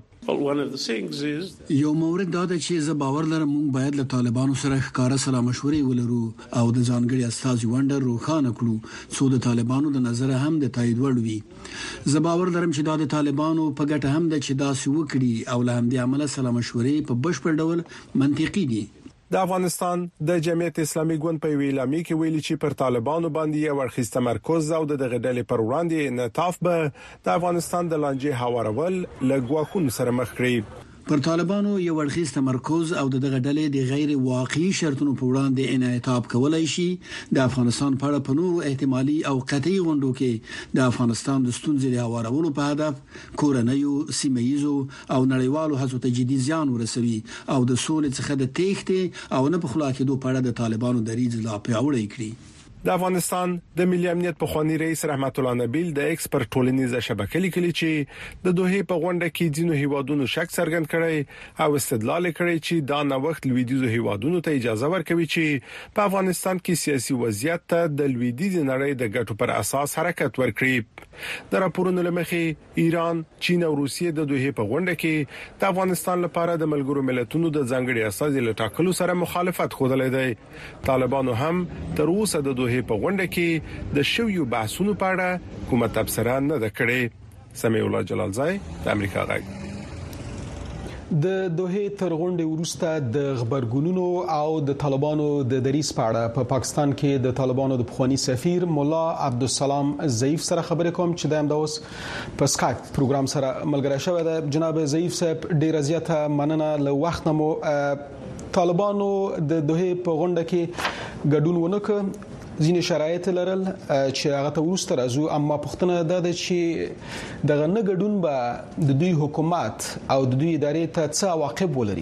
یو مورد دا چې زه باور لرم موږ باید له طالبانو سره ښکارا سلا مشورې ولرو او د ځانګړي استازي ونډه روښانه کړو څو د طالبانو د نظر هم د تایید وړ وي. زه باور لرم چې دا د طالبانو په ګټه هم ده چې دا څه وکړي او له همدې عمله سلا مشورې په بشپړ ډول منطقي دي. د افغانستان د جمعیت اسلامي ګوند په ویلامي کې ویلي چې پر طالبانو باندې یو ورخیز تمرکز او د غډلې پر وړاندې انعطاف به د افغانستان د لانجې هوارول لګواکون سره مخ کړي. پر طالبانو یو ورخیز تمرکز او د غډلې د غیر واقعي شرطونو په وړاندې انعطاف کولای شي د افغانستان په اړه په نورو احتمالي او قطعي غونډو کې د افغانستان د ستونزې د هوارولو په هدف کورنیو سیمه‌یزو او نړیوالو هڅو ته جدي زیان ورسوي او د سولې څخه د تېښتې او نه په خلا کېدو په اړه د طالبانو دریځ لا پیاوړی کړي. د افغانستان د ملي امنیت په خواني رئیس رحمت الله نبیل د ایکسپرت ټولنیزه شبکې لیکلي چې د دوه په غونډه کې ځینو هیوادونو شک څرګند کړي او استدلال کړي چې دا نوښت لویدیزو هیوادونو ته اجازه ورکوي چې په افغانستان کې سیاسي وضعیت ته د لویدیز نړۍ د ګټو پر اساس حرکت ورکړي. د راپورونو لمخې ایران، چین او روسیې د دوه په غونډه کې د افغانستان لپاره د ملګرو ملتونو د ځانګړي استازي لټاکلو سره مخالفت خوده دی. طالبانو هم تر اوسه د په غونډه کې د شویو بحثونو په اړه کومه تبصره نه ده کړې. سمیع الله جلالزای د امریکا غږ. د دوه تر غونډې وروسته د خبرګونونو او د طالبانو د دریس په اړه په پاکستان کې د طالبانو د پخوانی سفیر مولا عبدالسلام ضعیف سره خبرې کوم چې د امداوس په سکایپ پروګرام سره ملګری شوی دی. جناب ضعیف صاحب ډیر زیاته مننه له وخت نمو طالبانو د دوه په غونډه کې ګډون ونکړ. ځینې شرایط لرل چې هغه ته ورسته راځو اما پښتنه ده چې دغه نه ګډون به د دوی حکومت او د دوی ادارې ته څه عواقب ولري.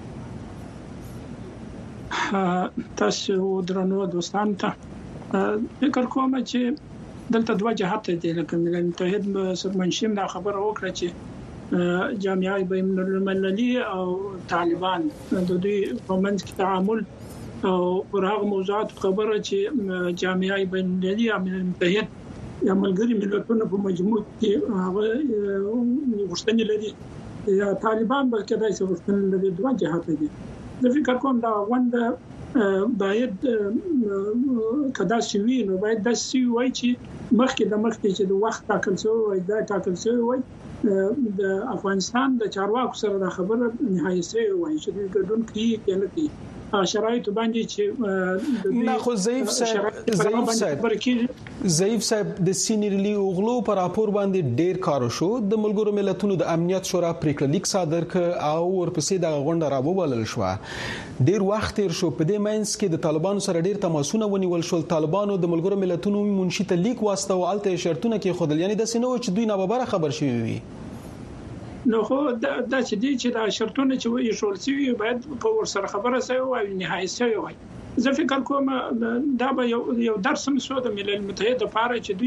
تاسو درنو دوستان ته فکر کوم چې دلته دوه جهات دي لکه ملل متحد سرمنشم دا خبره وکړه چې جامعه بین المللي او طالبان د دوی په منځ کې تعامل او پر هغه موضوعات خبره چې جامعه بین المللي امن متحد یا ملګري ملتونو په مجموع کې هغه غوښتنې لري یا طالبان به کدای څه غوښتنې لري. دوه جهات دي. د فکر کوم دا غونډه باید کدا شوی نو باید د سی وای چې مخکې د مخکې چې د وخت ټاکل شوی وای دا ټاکل شوی وای د افغانستان د چارواکو سره د خبره نهایي شوی وای چې د ګډون کې کې لکه شرایط باندې چې نه خو ضعیف صاحب ضعیف صاحب ضعیف صاحب د سینیرلی اوغلو پر راپور باندې ډیر کار شو. د ملګرو ملتونو د امنیت شورا پریکړه لیک صادر ک او ورپسې د غونډه راوبلل شو. ډیر وخت تیر شو په دې مینس کې د طالبانو سره ډیر تماسونه ونیول شو. طالبانو د ملګرو ملتونو منشي ته لیک واسطه او الته شرطونه کې خودل یعنی د سينو چې دوی نه به خبر شي وي. نو خو دا چې دي چې دا شرطونه چې وي شول سی باید په ور سره خبره سي او نهایي سي وي. زه فکر کوم دا به یو یو درس مسو د ملل متحد لپاره چې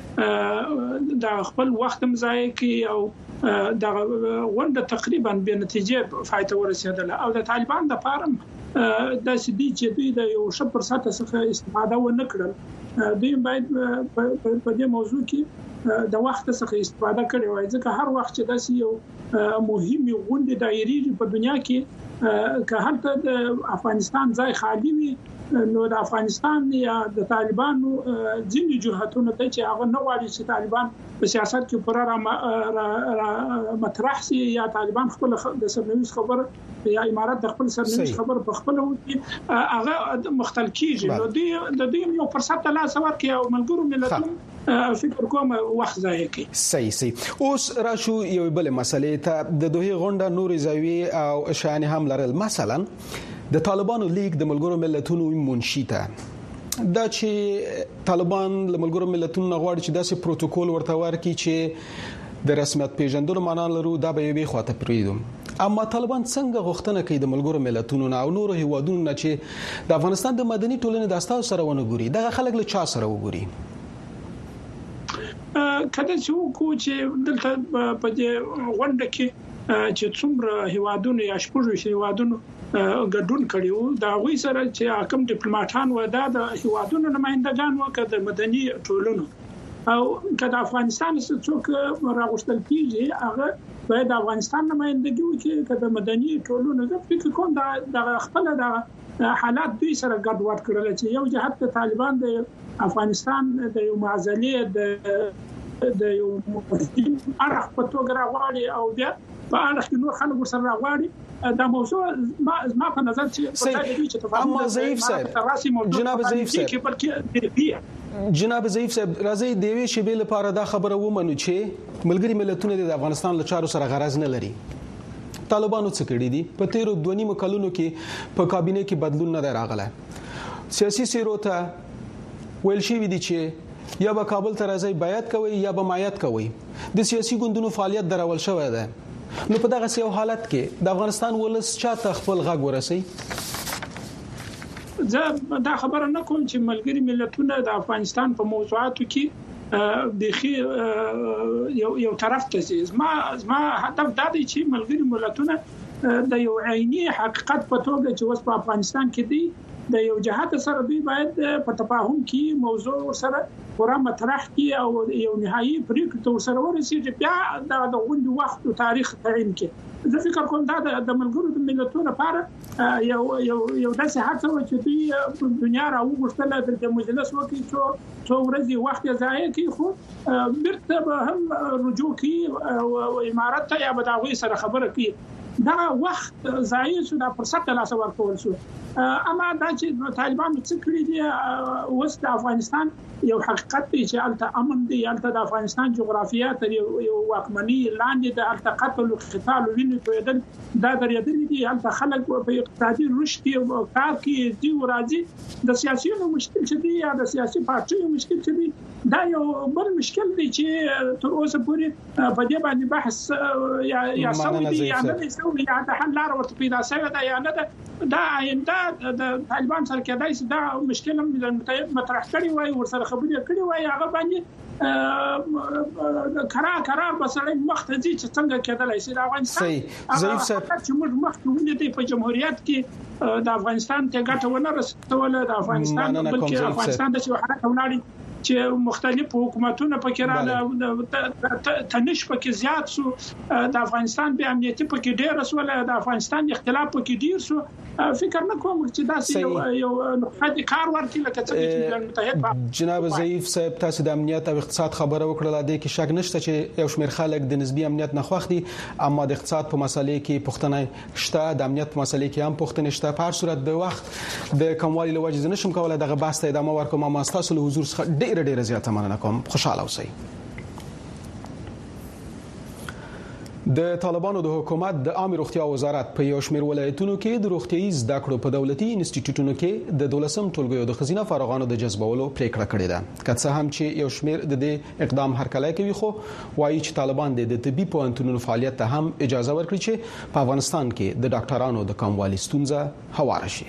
دوی د خپل وخت مزای کی او د غونډه تقریبا به نتیجه فایده ورسېدله او د طالبان د فارم د سدي چې دوی د یو شپ پر ساته څخه استفاده و نه کړل. دوی باید په دې موضوع کې د وخت څخه استفاده کړي وای ځکه هر وخت چې داسې یو مهمه غونډه دایري په دنیا کې که هلته د افغانستان ځای خالی وي نو د افغانستان یا د طالبانو ځینې جهاتونه ته چې هغه نه غواړي چې طالبان په سیاست کې پر را مطرح شي یا طالبان خپل د سرنويس خبر یا امارات د خپل سرنويس خبر په خپل وکي هغه مختل کیږي. نو دوی د دوی یو فرصت لا سوار کې او ملګرو ملتونو فکر کوم وخت ځای کوي. صحیح صحیح. اوس راشو یو بل مسلې ته د دوه غونډه نور زاویه او شان هم لرل. مثلا د طالبانو لیگ د ملګرو ملتونو منشي ته دا چې طالبان له ملګرو ملتونو غواړي چې داسې پروتوکول ورته ورکړي چې د رسمیت پیژندلو معنا لرو دا به یې خواته پریدم. اما طالبان څنګه غوښتنه کوي د ملګرو ملتونو او نورو هیوادونو نه چې د افغانستان د مدني ټولنې د استاو سره ونه ګوري دغه خلک له چا سره وګوري؟ کله چې وکړو چې دلته په دې غونډه کې چې څومره هیوادونو یا شپږ هیوادونو ګډون کړیو دا غوي سره چې حکم ډیپلوماټان و دا د هیوادونو نمائندگان و کده مدني ټولنو او کله افغانستان څخه څوک راغشتل کیږي هغه باید افغانستان نمائندګي وکړي کله مدني ټولنه د فکر کوم د خپل د حالات دوی سره ګډوډ کړل چې یو جهت ته طالبان د افغانستان د یو معزلي د د یو مفاهیم اړه په توګه راغلي او بیا په اړه کې نور خلک سره راغلي دا موضوع ما ما په نظر چې په دې چې تفاهم اما ضعیف صاحب جناب ضعیف صاحب جناب ضعیف صاحب راځي د وی شی بیل لپاره دا خبره ومنو چې ملګری ملتونه د افغانستان له چارو سره غرض نه لري طالبانو څه کړی دي په تیرو دوه نیمو کلونو کې په کابینه کې بدلون نه راغله سیاسي سیروته ویل شي دي چې یا به کابل ته راځي بیعت کوي یا به مایعات کوي د سیاسي ګوندونو فعالیت درول شوی دی نو په دغه سیو حالت کې د افغانستان ولس چاته خپل غږ ورسي زه دا خبره نه کوم چې ملګری ملتونه د افغانستان په موضوعاتو کې بخي یو یو طرف ته زی ما ما هدف دا دی چې ملګری ملتونه د یو عیني حقیقت په توګه چې اوس په افغانستان کې دی د یو جهات سره دی باید په تفاهم کې موضوع سره پوره مطرح کې او یو نهایی پریکړه تر سره ورسیږي بیا د غونډې وخت او تاریخ تعین کې زه فکر کوم دا د ملګرو د ملتونو لپاره یو یو یو داسې هڅه و چې دوی دنیا راوغوښتله د مجلس وکړي چې څو ورځې وخت یې ضایع کړي خو بیرته به هم رجوع کوي او امارات ته یا به د هغوی سره خبره کوي دا وخت ضایع شو دا فرصت له لاسه ورکول شو اما دا چې طالبان څه کړی دي اوس د افغانستان یو حقیقت دی چې الته امن دی الته د افغانستان جغرافیه تر یو واکمنۍ لاندې د الته قتل او قتال ویني تویدل دا درېدل دي الته خلک په اقتصادي رشد او کار کې دی راځي د سیاسيونو مشکل چې دی یا د سیاسي پارټیو مشکل چې دی دا یو بل مشکل دی چې تر اوسه پورې په دې باندې بحث یا یا سعودي یا نه سعودي یا د حل لار ورته پیدا شوی دا یا نه دا آینده د طالبان سره کېدای شي دا مشکل هم مطرح کړي وای ورسره خبرې کړي وای هغه باندې قرار قرار بسړی مخ ته چې څنګه کېدلای شي د افغانستان ضعیف صاحب چې موږ مخکې ولې په جمهوریت کې د افغانستان ته ګټه ونه رسوله د افغانستان بلکې افغانستان د حالت ولاړ چې مختلف حکومتونه پکې را تنش پکې زیات شو د افغانستان به امنیتي پکې ډېر رسوله د افغانستان اختلاف پکې ډېر شو فکر نه کوم چې دا یو نقطه کار ورته لکه چې متحد جناب ضعیف صاحب تاسو د امنیت او اقتصاد خبره وکړه د کې شک نشته چې یو شمېر خلک د نسبی امنیت نه خوښ دي اما د اقتصاد په مسلې کې پښتنه شته د امنیت په مسلې کې هم پښتنه شته په هر صورت د وخت د کموالي لوجه نشم کولای دغه بحث ته ادامه ورکوم ما تاسو له حضور څخه ډېر ډېر زیاته مننه کوم خوشاله اوسئ د طالبانو د حکومت د عامه روغتیا وزارت په یو شمېر ولایتونو کې د روغتيایي زده کړو په دولتي انسټیټیوټونو کې د دولسم ټولګیو د خزینه فارغانو د جذبولو پریکړه کړې ده که څه هم چې یو شمېر د دې اقدام هرکلی کوي خو وایي چې طالبان د طبي پوهنتونونو فعالیت ته هم اجازه ورکړي چې په افغانستان کې د ډاکټرانو د کموالي ستونزه هواره شي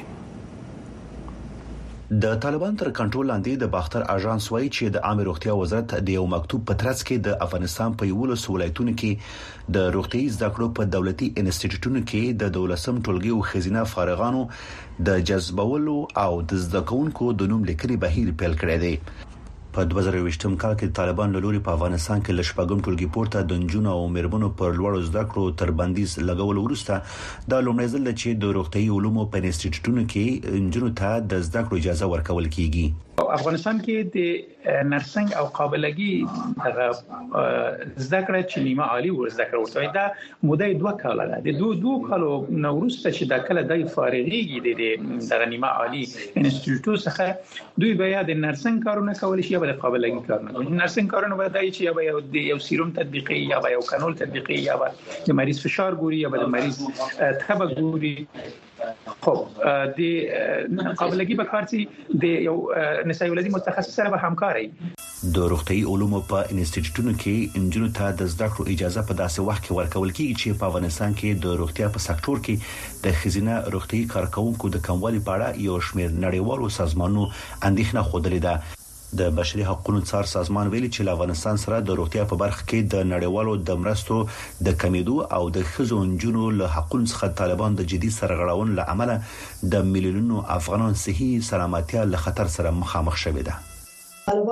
د طالبان تر کنټرول لاندې د باختر اژانس وایي چې د عامه روغتیا وزارت د یو مکتوب په ترڅ کې د افغانستان په یو لس ولایتونو کې د روغتيایي زده کړو په دولتي انسټیټیوټونو کې د دولسم ټولګي او خزینه فارغانو د جذبولو او د زده کوونکو د نوم لیکلي بهیر پیل کړی دی په دوه زره یوویشتم کال کې طالبان له لوري په افغانستان کې لشپږم ټولګي پورته د نجونو او میرمنو پر لوړو زده کړو تر بندیز لګول وروسته د لومړي ځل چې د روغتيایي علومو په انسټیټیوټونو کې نجونو ته د زده کړو اجازه ورکول کیږي افغانستان کې د نرسنګ او قابلګي دغه زده کړه چې نیمه عالی ور زده کړه ورته دا مودې دوه کال ده د دوه دوه کالو نوروسته چې د کله د فارغيږي د دغه نیمه عالی انسټیټیوټ څخه دوی بیا د نرسنګ کارونه کول شي یا د قابلګي کارونه نرسنګ کارونه به دای چې یا به یو سیروم تطبیقي یا به یو کانول تطبیقي یا به د مریض فشار ګوري یا به د مریض تبه ګوري خب د قابلګي به کارتي د یو نسایي ولادي متخصص سره به همکاري د روغتيایي علومو په انسټیټیوټونو کې انجنونو ته د زده کړو اجازه په داسې وخت کې ورکول کیږي چې په افغانستان کې د روغتیا په سکتور کې د خزینه روغتيایي کارکونکو د کموالي په اړه یو شمېر نړیوالو سازمانونو اندېښنه خوده ده د بشري حقوقو څار سازمان ویلي چې افغانستان سره د روغتیا په برخه کې د نړیوالو د مرستو د کمیدو او د خزو انجونو له حقوقو څخه طالبان د جدي سرغړاون له امله د میلیونونو افغانان صحي سلامتیا له خطر سره مخامخ شوي ده طالبان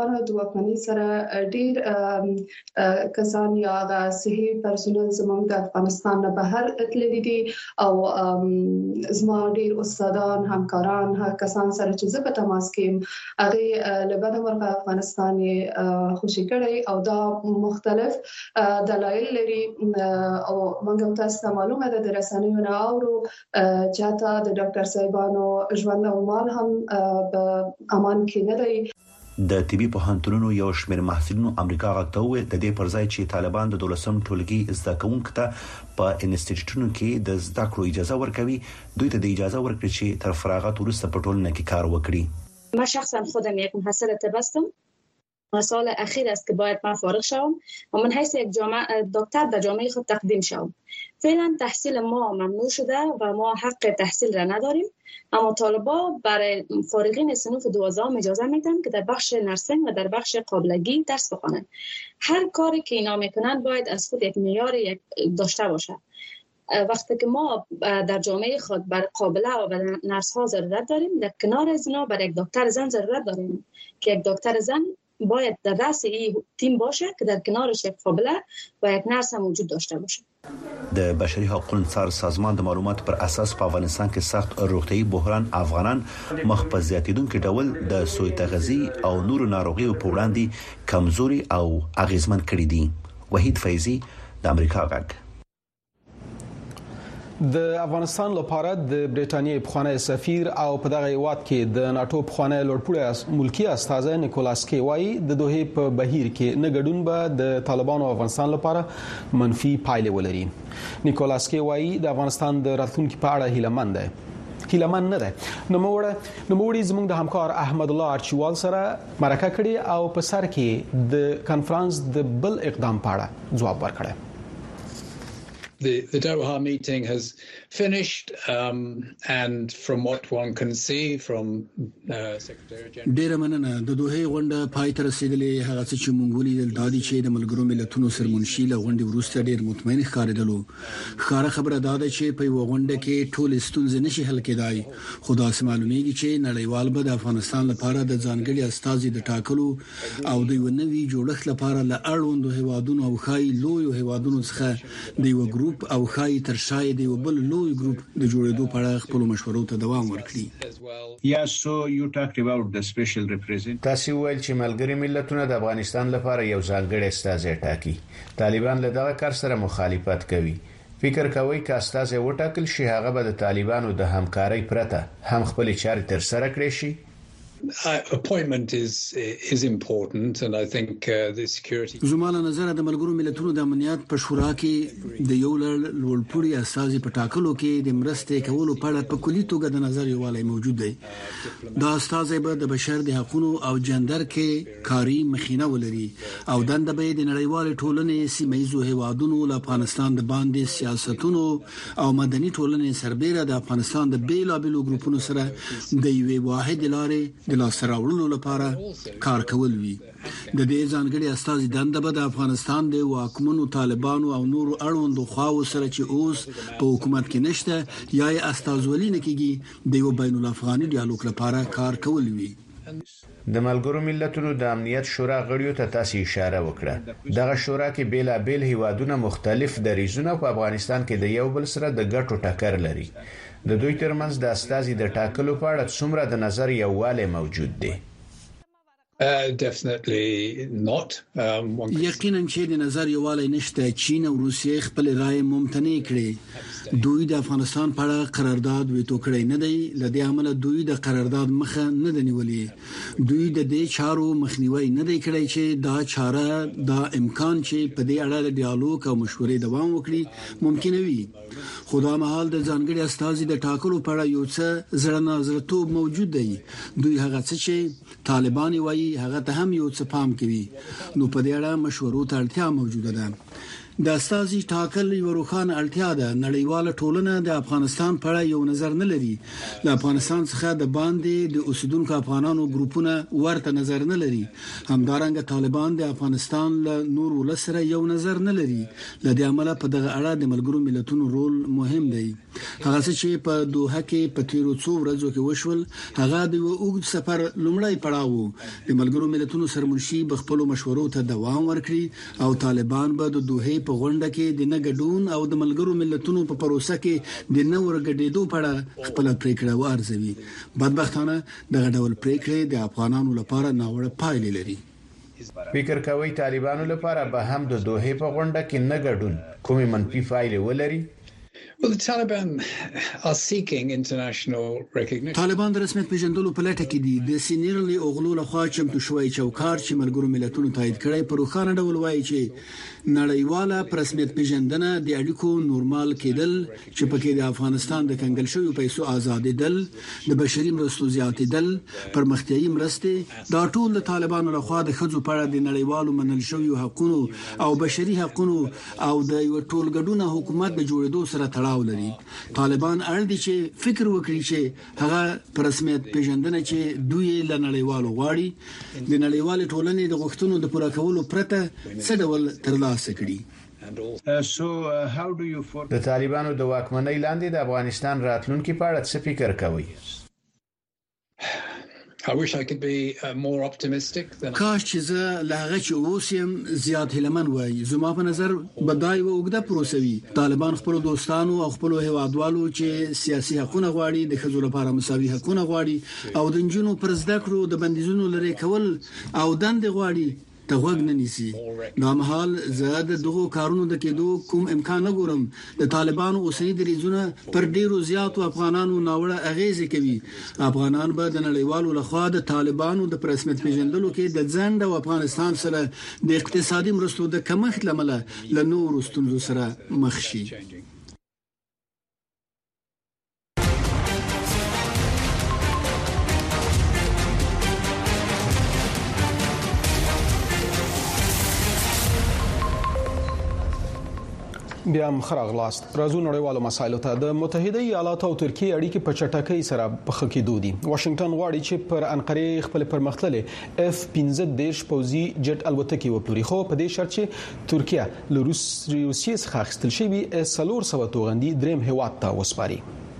طالبانو د واکمنۍ سره ډیر کسان یا د صحي پرسونل زموږ د افغانستان نه بهر تللي دي او زما ډیر استادان همکاران هغه کسان سره چې زه په تماس کې هغه لبنان مرغه افغانستان خوشی کړي او دا مختلف دلایل لري او موږ تاسو ته معلومه ده د رسنیو نه اورو چاته د ډاکټر صاحبانو ژوند او مال هم په امان کې نه دی. د طبي پوهنتونونو یو شمېر محصلینو امریکا غاکته وې د دې پرځای چې طالبان د دولسم ټولګي زده کوونکو ته په انسټیټیوټونو کې د زده کړو اجازه ورکوي دوی ته د اجازه ورکړي چې تر فراغت وروسته په ټولنه کې کار وکړي. من شخصا خودم یک محصل طب هستم و سال اخیر است که باید من فارغ شوم و من حیث یک جامعه دکتر در جامعه خود تقدیم شوم. فعلا تحصیل ما ممنوع شده و ما حق تحصیل را نداریم، اما طالبا برای فارغین صنوف دوازدهم اجازه میدن که در بخش نرسینگ و در بخش قابلگی درس بخوانند. هر کاری که اینا میکنن باید از خود یک معیار داشته باشه. وقتی که ما در جامعه خود بر قابله و بر نرس ها ضرورت داریم، در کنار از اینا بر یک دکتر زن ضرورت داریم که یک دکتر زن باید در رأس این تیم باشه که در کنارش یک قابله و یک نرس هم وجود داشته باشه. د بشري حقوقو څار سازمان د معلوماتو پر اساس په افغانستان کې سخت روغتيایي بحران افغانان مخ په زیاتیدونکو ډول د سوء تغذیه او نور ناروغیو په وړاندې کمزوري او اغیزمن کړي دي. وحید فیضی د امریکا غږ. د افغانستان لپاره د برېټانیا پخوانی سفیر او په دغه هیواد کې د ناتو پخوانی لوړپوړی ملکی استاذ نیکولاس کی وایي د دوه په بهیر کې نه ګډون به د طالبانو افغانستان لپاره منفي پایلې ولري. نیکولاس کی وایي د افغانستان د راتلونکي په اړه هیلهمند دی. هیلهمن نه ده. نو موړه نو موړي زموږ د همکار احمد الله ارچوال سره مرکه کړي او په سر کې د کانفرنس د بل اقدام په اړه ځواب ورکړي. The, the Doha meeting has finished um, and from what one can see from uh, Secretary General ډیر مننه د دوه غونډه پای ته رسیدلې هغه چې مونږ ولیدل د دې چې د ملګرو ملتونو سرمنشي له غونډې وروسته ډیر مطمئن ښکارېدلو. ښکاره خبره ده چې په یو غونډه کې ټول ستونزې نشي حل کېدای، خو دا سمالومیږي چې نړیوال به د افغانستان لپاره د ځانګړي استازي د ټاکلو او د یو نوي جوړښت لپاره له اړوندو هیوادونو او خای لوی هیوادونو څخه د یو ګروپ او خای تر شای د یو بل لوی ګروپ د جوړېدو په اړه خپل مشورو ته دوام ورکړي. Yes, so you talked about the special representative. تاسو ویل چې ملګری ملتونه د افغانستان لپاره یو ځانګړی استازی ټاکي. طالبان له دغه کار سره مخالفت کوي. فکر کوي چې استازی وټاکل شي هغه به د طالبانو د همکارۍ پرته هم خپل چارې تر سره کړي شي. appointment is is important and I think uh, the security زموږ نظر د ملګرو ملتونو د امنیت په شورا کې د یو لوړپوړي اساسي په ټاکلو کې د مرستې کولو په اړه په کلی توګه د نظر یووالی موجود دی. دا اساسي به د بشر د حقوقو او جندر کې کاری مخینه ولري او دنده به د نړیوال ټولنې سیمایي هیوادونو له افغانستان د باندې سیاستونو او مدني ټولنې سربېره د افغانستان د بیلابېلو ګروپونو سره د یوې واحد لارې د لاسته راوړلو لپاره کار کول وي. د دې ځانګړي استازي دنده به د افغانستان د واکمنو طالبانو او نورو اړوندو خواو سره چې اوس په حکومت کې نشته یا یې استازولي نه کیږي د یو بین الافغاني ډیالوګ لپاره کار کول وي. د ملګرو ملتونو د امنیت شورا غړیو ته تاسو اشاره وکړه. دغه شورا کې بیلابېل هیوادونه مختلف دریځونه په افغانستان کې د یو بل سره د ګټو ټکر لري. د دوی ترمنځ د استازي د ټاکلو په اړه څومره د نظر یووالی موجود دی؟ Uh, definitely not. Um, یقینا چې د نظر یووالی نشته. چین او روسیې خپل رائے ممتنع کړې. دوی د افغانستان په اړه قرارداد ویتو کړی نه دی. لدې عمله دوی د قرارداد مخه نه دی نیولې. دوی د دې چارو مخنیوي نه دی کړی چې دا چاره دا امکان چې په دې اړه د ډیالوګ او مشورې دوام وکړي ممکن وي. خدا مهال د ځانګړي استازي د ټاکلو په اړه یو څه زړه نازرتوب موجود دی. دوی هغه څه چې طالبان وایي هغه ته هم یو څه پام کوي. نو په دې اړه مشورو ته اړتیا موجوده ده. د استازي ټاکل یو روښانه اړتیا ده. نړیواله ټولنه د افغانستان په اړه یو نظر نه لري. د افغانستان څخه د باندې د اوسیدونکو افغانانو ګروپونه ورته نظر نه لري. همدارنګه طالبان د افغانستان له نور ولسره یو نظر نه لري. لدې عمله په دغه اړه د ملګرو ملتونو رول مهم دی. هغه چې په دوحه کې په تیرو څو ورځو کې وشول هغه د اوږد سفر لومړی پړاو و. د ملګرو ملتونو سرمنشي بخپلو مشورو ته دوام ورکړي او طالبان به د دوحه په غونډه کې د نګډون او د ملګرو ملتونو په پروسه کې د نور غډېدو په اړه خپل پریکړه وارزوي. بدبختانه دغه ډول پریکړې د افغانانو لپاره ناوړه پایلې لري. فکر کوي طالبانو لپاره به هم د دوحه په غونډه کې نګډون کومې منفي پایلې ولري؟ Well, the Taliban are seeking international recognition. طالبان د رسمیت پیژندلو په لټه کې دي. د سینیرلی اوغلو لخوا چمتو شوی چوکار چې ملګرو ملتونو تایید کړی په روښانه ډول وایي چې نړیواله رسمیت پیژندنه د اړیکو نورمال کېدل چې پکې د افغانستان د کنګل شوی پیسو آزادېدل، د بشري مرستو زیاتېدل، پرمختیایي مرستې دا ټول د طالبانو لخوا د ښځو په اړه د نړیوالو منل شوی حقوقو او بشري حقوقو او د یو ټولګډونه حکومت د جوړېدو سره تړاو لري. طالبان اړ دي چې فکر وکړي چې هغه پر رسمیت پیژندنه چې دوی له نړیوالو غواړي د نړیوال ټولنې د غوښتنو د پوره کولو پرته څه ډول ترلاسه کړي. د طالبانو د واکمنۍ لاندې د افغانستان راتلونکي په اړه څه فکر کوي؟ I wish I could be uh, more optimistic than کاش چې زه له هغه چې اوسم زیات هیلمن وای. زما په نظر بدای و وګړه پروسوي. طالبان خپل دوستانو او خپل هیوادوالو چې سیاسي حقوقونه غواړي، د ښځو لپاره مساوي حقوقونه غواړي او د جنونو پر زده کړو د بندیزونو لري کول او دند غواړي ته وګ نه نیسي. نو مهال زیاده دغه کارونو د کېدو کوم امکان نه ګورم. د طالبانو اوسنی دریزونه پر ډیرو زیاتو افغانانو ناوړه اغیزه کوي. افغانان به د نړیوالو لخوا د طالبانو د رسمیت پیژندلو کې د ځند او افغانستان سره د اقتصادي مرستو د کمښت لامل له نورو ستونزو سره مخ شي. بیا هم خراغلاست. راځو نړیوالو مسایلو ته. د متحده ایالاتو او ترکیه اړیکې په چټکۍ سره په خکې دودي. واشنگټن غواړي چې پر انقره خپل پرمختللې اف پنځه دېرش پوځي جټ الوتکې وپلوري، خو په دې شرط چې ترکیه له روسیې څخه اخیستل شوی څلور سوه توغندي دریم هیواد ته وسپاري.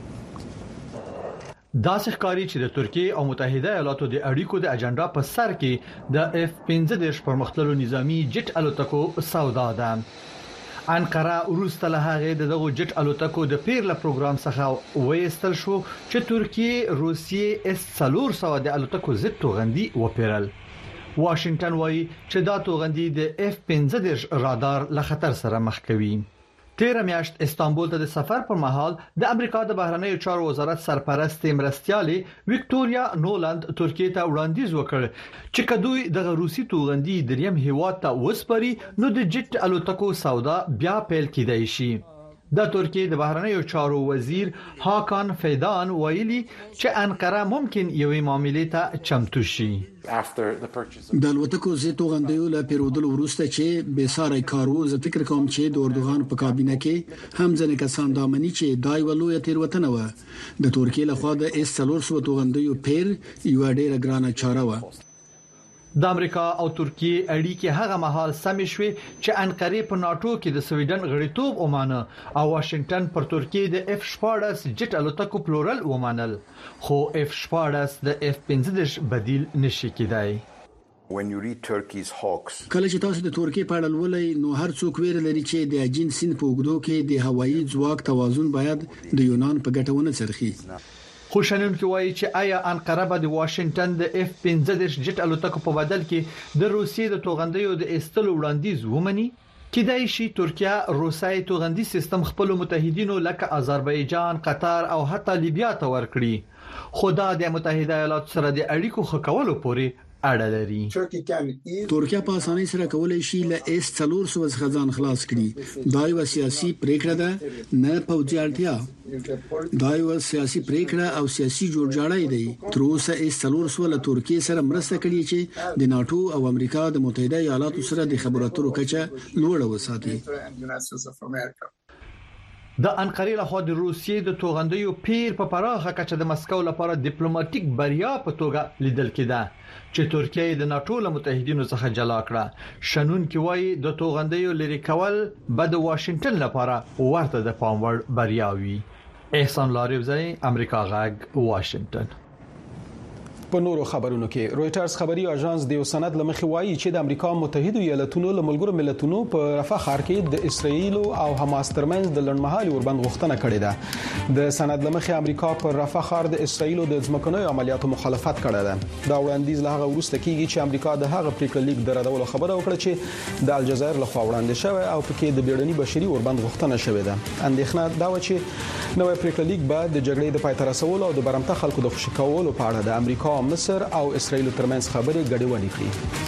داسې ښکاري چې د ترکیه او متحده ایالاتو د اړیکو د اجنډا په سر کې د اف پنځه دېرش پرمختللو نظامی جټ الوتکو سودا ده. انقره وروسته له هغه دغه جټ الوتکو د پیرله پروګرام څخه وېستل شو چې ترکیه روسیې اس څلور سوه د الوتکو ضد توغندي وپیرل. واشنگټن وایي چې دا توغندي د اف پنځه دېرش رادار له خطر سره مخ کوي. تیر میاشت استانبول ته د سفر پر مهال د امریکا د بهرنیو چارو وزارت سرپرست مرستيالي وکټوريا نولند ترکیه ته وړاندیز وکړ چې کدوې د روسي توغندي دریم هیواد ته وسپري نو د جټ الوتکو سودا بیا پیل کیدای شي. د ترکیه د بهرنیو چارو وزیر هاکان فیدان ویلي چې انقره ممکن یوې معاملې ته چمتو شي. د الوتکو زه توغندیو له پیرودلو وروسته چې به ساري کارو زه فکر کوم چې د اردوغان په کابینه کې هم ځنې کسان د امني چې دای ولوي تیروتنه و. د ترکیه له خوا د اس څلور سوه توغندیو پیر یو ډیره ګرانه چاره و. د امریکا او ترکیه اړیکې هغه مهال سمې شوې چې انقره په ناتو کې د سویډن غړیتوب ومانه او واشنگټن پر ترکیه د اف شپاړس جټ الوتکو پلورل ومانل، خو اف شپاړس د اف پنځه دېرش بدیل نشي کېدای. When you read Turkey's Hawks کله چې تاسو د ترکیه په اړه ولولئ نو هر څوک ویره لري چې د اجین سیند په اوږدو کې د هوایي ځواک توازن باید د یونان په ګټه ونه څرخي. خوشنونکو وایي چې آیا انقره به د واشنگټن د اف پنځه دېرش جټ الوتکو په بدل کې د روسیې د توغندیو د استلو وړاندیز ومني؟ کېدای شي ترکیه روسي توغندي سیستم خپل متحدینو لکه آذربایجان، قطر او حتی لیبیا ته ورکړي، خو دا د متحده ایالاتو سره د اړیکو ښه کولو پورې اړه لري. ترکیه په اسانۍ سره کولای شي له اس څلور سو ځخځان خلاص کړي. دا یو سیاسي پریکړه ده نه پوځي اړتیا. دا یو سیاسي پریکړه او سیاسي جوړجاړی دی. تر اوسه اس څلور سو له ترکیه سره مرسته کړې چې د ناتو او امریکا د متحده ایالاتو سره د خبرو اترو کچه لوړه وساتي. د انقرې له خوا د روسیې د توغندیو پیر په پراخه کچه د مسکو لپاره ډیپلوماټیک بریا په توګه لیدل کېده چې ترکیه د ناتو له متحدینو څخه جلا کړه. شنون کې وایي د توغندیو لري کول به د واشنگټن لپاره ورته د پام وړ بریا وي. احسان لاریوزی، امریکا غږ، واشنگټن. په نورو خبرونو کې رويټرز خبري اژانس د یو سند لمخې وایي چې د امریکا متحده ایالاتونو له ملګرو ملتونو په رفح ښار کې د اسرایل او حماس ترمنځ د لړمحالي اوربند غوښتنه کړې ده. د سند لمخې امریکا په رفح ښار د اسرایل د ځمکنیو عملیاتو مخالفت کړې ده. دا وړاندیز له هغه وروسته کیږي چې امریکا د هغه پریکړه لیک درادولو خبره وکړه چې د الجزایر له خوا وړاندې شوی او پکې د بیړني بشري اوربند غوښتنه شوې ده. اندېښنه دا و چې نوې پریکړه لیک به د جګړې د پای ته رسولو او د برمته خلکو د خوشی کولو په اړه د امریکا، مصر او اسرائیل ترمنځ خبرې ګډوډې کړې.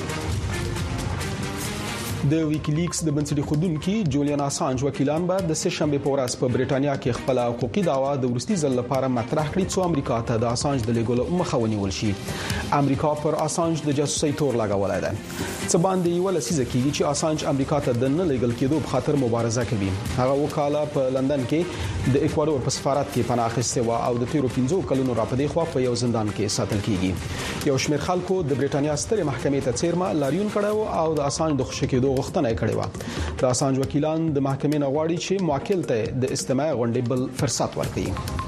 د ویکیلیکس د بنسټي خودونکو جولیان اسانج وکیلان به د سه شنبه په ورځ په بریټانیا کې خپل حقوقي دعوا د ورستي ځل لپاره مطرح کړي چې امریکا ته د اسانج د لیګولو مخه ونیول شي. امریکا پر اسانج د جاسوسي تور لګولای ده. څه باندې یو لسیزه کېږي چې اسانج امریکا ته د نه لیګل کېدو په خاطر مبارزه کوي. هغه وکاله په لندن کې د اکوادور په سفارت کې پناه اخیسته و او د تیرو پنځو کلونو راپدې خو په یو زندان کې ساتل کیږي. یو شمېر خلکو د بریټانیا سترې محکمې ته څیرمه لاریون کړو او د اسانج د خوشی کېدو غوښتنه کړې و. د اسانج وکیلان د محکمې نه غواړي چې موکل ته د استماع غونډې بل فرصت ورکړي.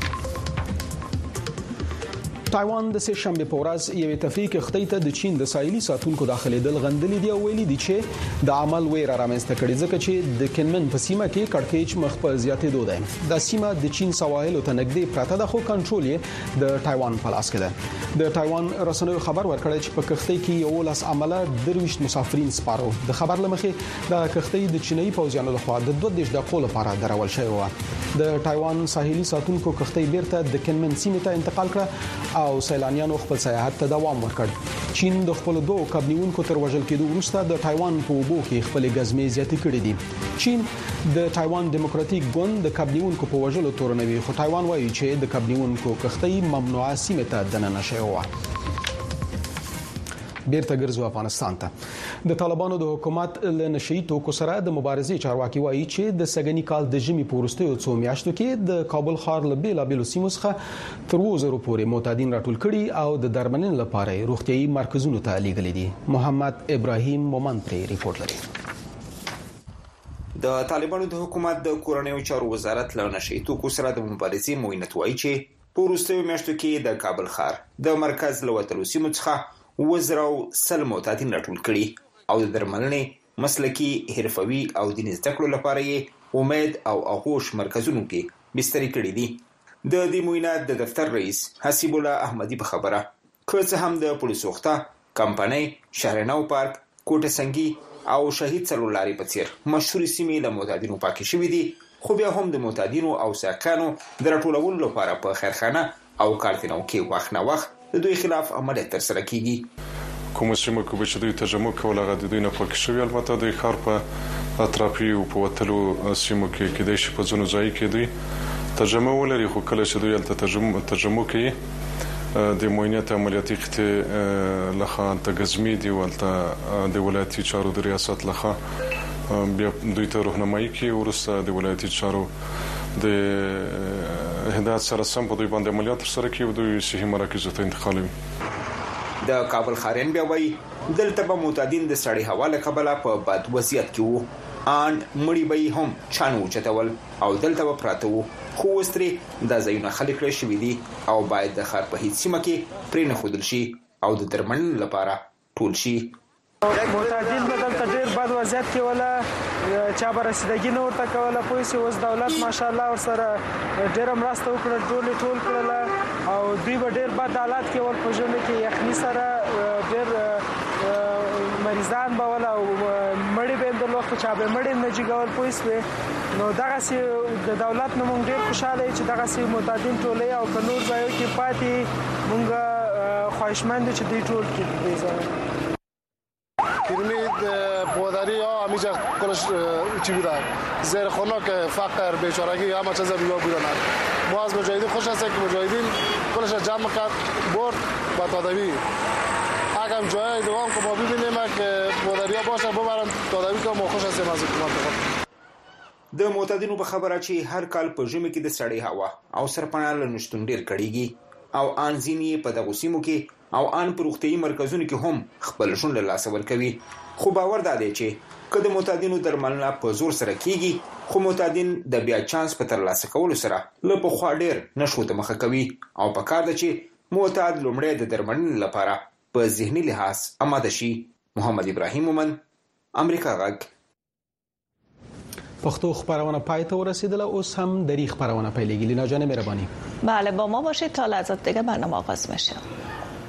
تایوان د سه شنبه په ورځ یو تفریق خطې ته د چین د ساحلي ساتونکو داخلي دل غندلې دی او ویلي دي چې د عمل ویره رامنځته کړي ځکه چې د کینمن په سیمه کې کړکېچ مخ په زیاتې دوه ده. د سیمه د چین سواحل ته نږدې پراته ده خو کنټرول یې د تایوان په لاس کې ده. د تایوان رسنیو خبر ورکړی چې په کښتۍ کې یو لاس عمله درويشت مسافرین سپارو. د خبر لمخې د کښتۍ د چینایي پوځیانو لخوا د دوه دیش دقیقو لپاره درول شوی و. د تایوان ساحلي ساتونکو کښتۍ بیرته د کینمن سیمه ته انتقال کړه او سیلانیانو خپل سیاحت ته دوام ورکړ. چین د خپل دوه کابنیونکو تر وژل کېدو وروسته د تایوان په اوبو کې خپل غزمې زیاتې کړې دي. چین د تایوان دیموکراتیک ګوند د کابنیونکو په وژلو تورنوي خو تایوان وایي چې د کابنیونکو کښتۍ ممنوعه سیمه ته دننه شوی و. بیرته ګرځو افغانستان ته. د طالبانو د حکومت له نشئی توکو سره د مبارزې چارواکي وایي چې د سګنی کال د ژمي پورستیو څو میاشتو کې د کابل ښار له بیلابېلو سیمو څخه تر وزرو پورې معتادین راټول کړي او د درملنې لپاره روغتيایي مرکزونو ته لیږلي دي. محمد ابراهیم مومن پرې ریپورت لري. د طالبانو د حکومت د کورنیو چارو وزارت له نشئی توکو سره د مبارزې موینت وایي چې پورستیو میاشتو کې د کابل ښار د مرکز له وتلو سیمو څخه وزرو سل معتادین راټول کړي او د درملنې مسلکی حرفوي او دیني زده کړو لپاره یې امید او آغوش مرکزونو کې بسترې کړې دي. د دې موینات د دفتر رئیس حسیب الله احمدی په خبره که څه هم د پولیسوخته کمپنۍ شهرنو پارک کوټه سنگي او شهید څلورلاري په څیر مشهور سیمې له معتادینو پاکې شوې دي خو بیا هم د معتادینو او ساکانو د راټولولو لپاره په خیرخانه او کارتینو کې وخت نه وخت د دوی خلاف عملیات ترسره کیږي. کوم سیمه کې چې دوی تجمع کول هغه د دوی نه پاک شوی البته د ښار په اطرافي او په وتلو سیمو کې کې د شي په ځونو ځای کې دوی تجمع ولري خو کله چې دوی البته تجمع تجمع کوي د موینت عملیاتي خته لخوا تګزمي دی ولته د ولایتي چارو د ریاست لخوا بیا دوی ته راهنمایي کوي ورسره د ولایتي چارو د هدایت سره سم په دوی باندې عملیات سره کوي او دوی صحي مراکزو ته انتقالوي. د کابل خارن بیا وایي دلته به معتادین د سړی حواله کبله په بد وضعیت کې وو ان مړی به هم چانو چتول او دلته به پراته وو خو وستري د ځایونه خلک را شوي دي او باید د ښار په هیڅ سیمه کې پرې نه ښودل شي او د درملنې لپاره ټول شي. معتادین به دلته ډېر بد وضعیت کې ولا چا به رسیدګي نه ورته کوله پوه شي. اوس دولت ماشاءالله ورسره ډېره مرسته وکړه ټول ټول کړله او دوی به ډېر بد حالات کې ول په ژمي کې یخني سره ډېر مریضان به ول او مړي به د وخت چا به مړي نه جګول پوه شي. نو دغه د دولت نه مونږ ډېر خوشاله چې دغه سي معتادین ټولې او په نور ځایو کې پاتې مونږ خواهشمند چې دی ټول کې بزنه پیرمید پودری ها همیشه کلش چی بودن زیر خنک فقر بیچارگی همه چیز بیا بودن ما از مجاهدین خوش هستیم که مجاهدین کلش جمع کرد برد با تداوی اگه جای دوام که ما ببینیم که پودری ها باشه ببرن تداوی که ما خوش هستیم از حکومت. د معتادینو په خبره چې هر کال په ژمي کې د سړې هوا او سرپناه له نشتون ډیر کړيږي او ان ځینې په دغه سیمو کې او ان په روغتيایي مرکزونو کې هم خپل شون له لاس ورکوي خو باور دی چې کله معتادینو درملنه په زور سره کیږي خو معتادین د بیا چانس په تر لاسه کولو سره له په خوا ډیر نشو ته مخه کوي او په کار دی چې معتاد لومړی د درملنې لپاره په ذهني لحاظ آماده شي. محمد ابراهیم مومن، امریکا غږ. پښتو خبرونه پای ته ورسیدله، اوس هم دری خبرونه پیلېږي. لینا جان مهربانی. بله با ما باشید تا لحظات دیگه برنامه آغاز میشه.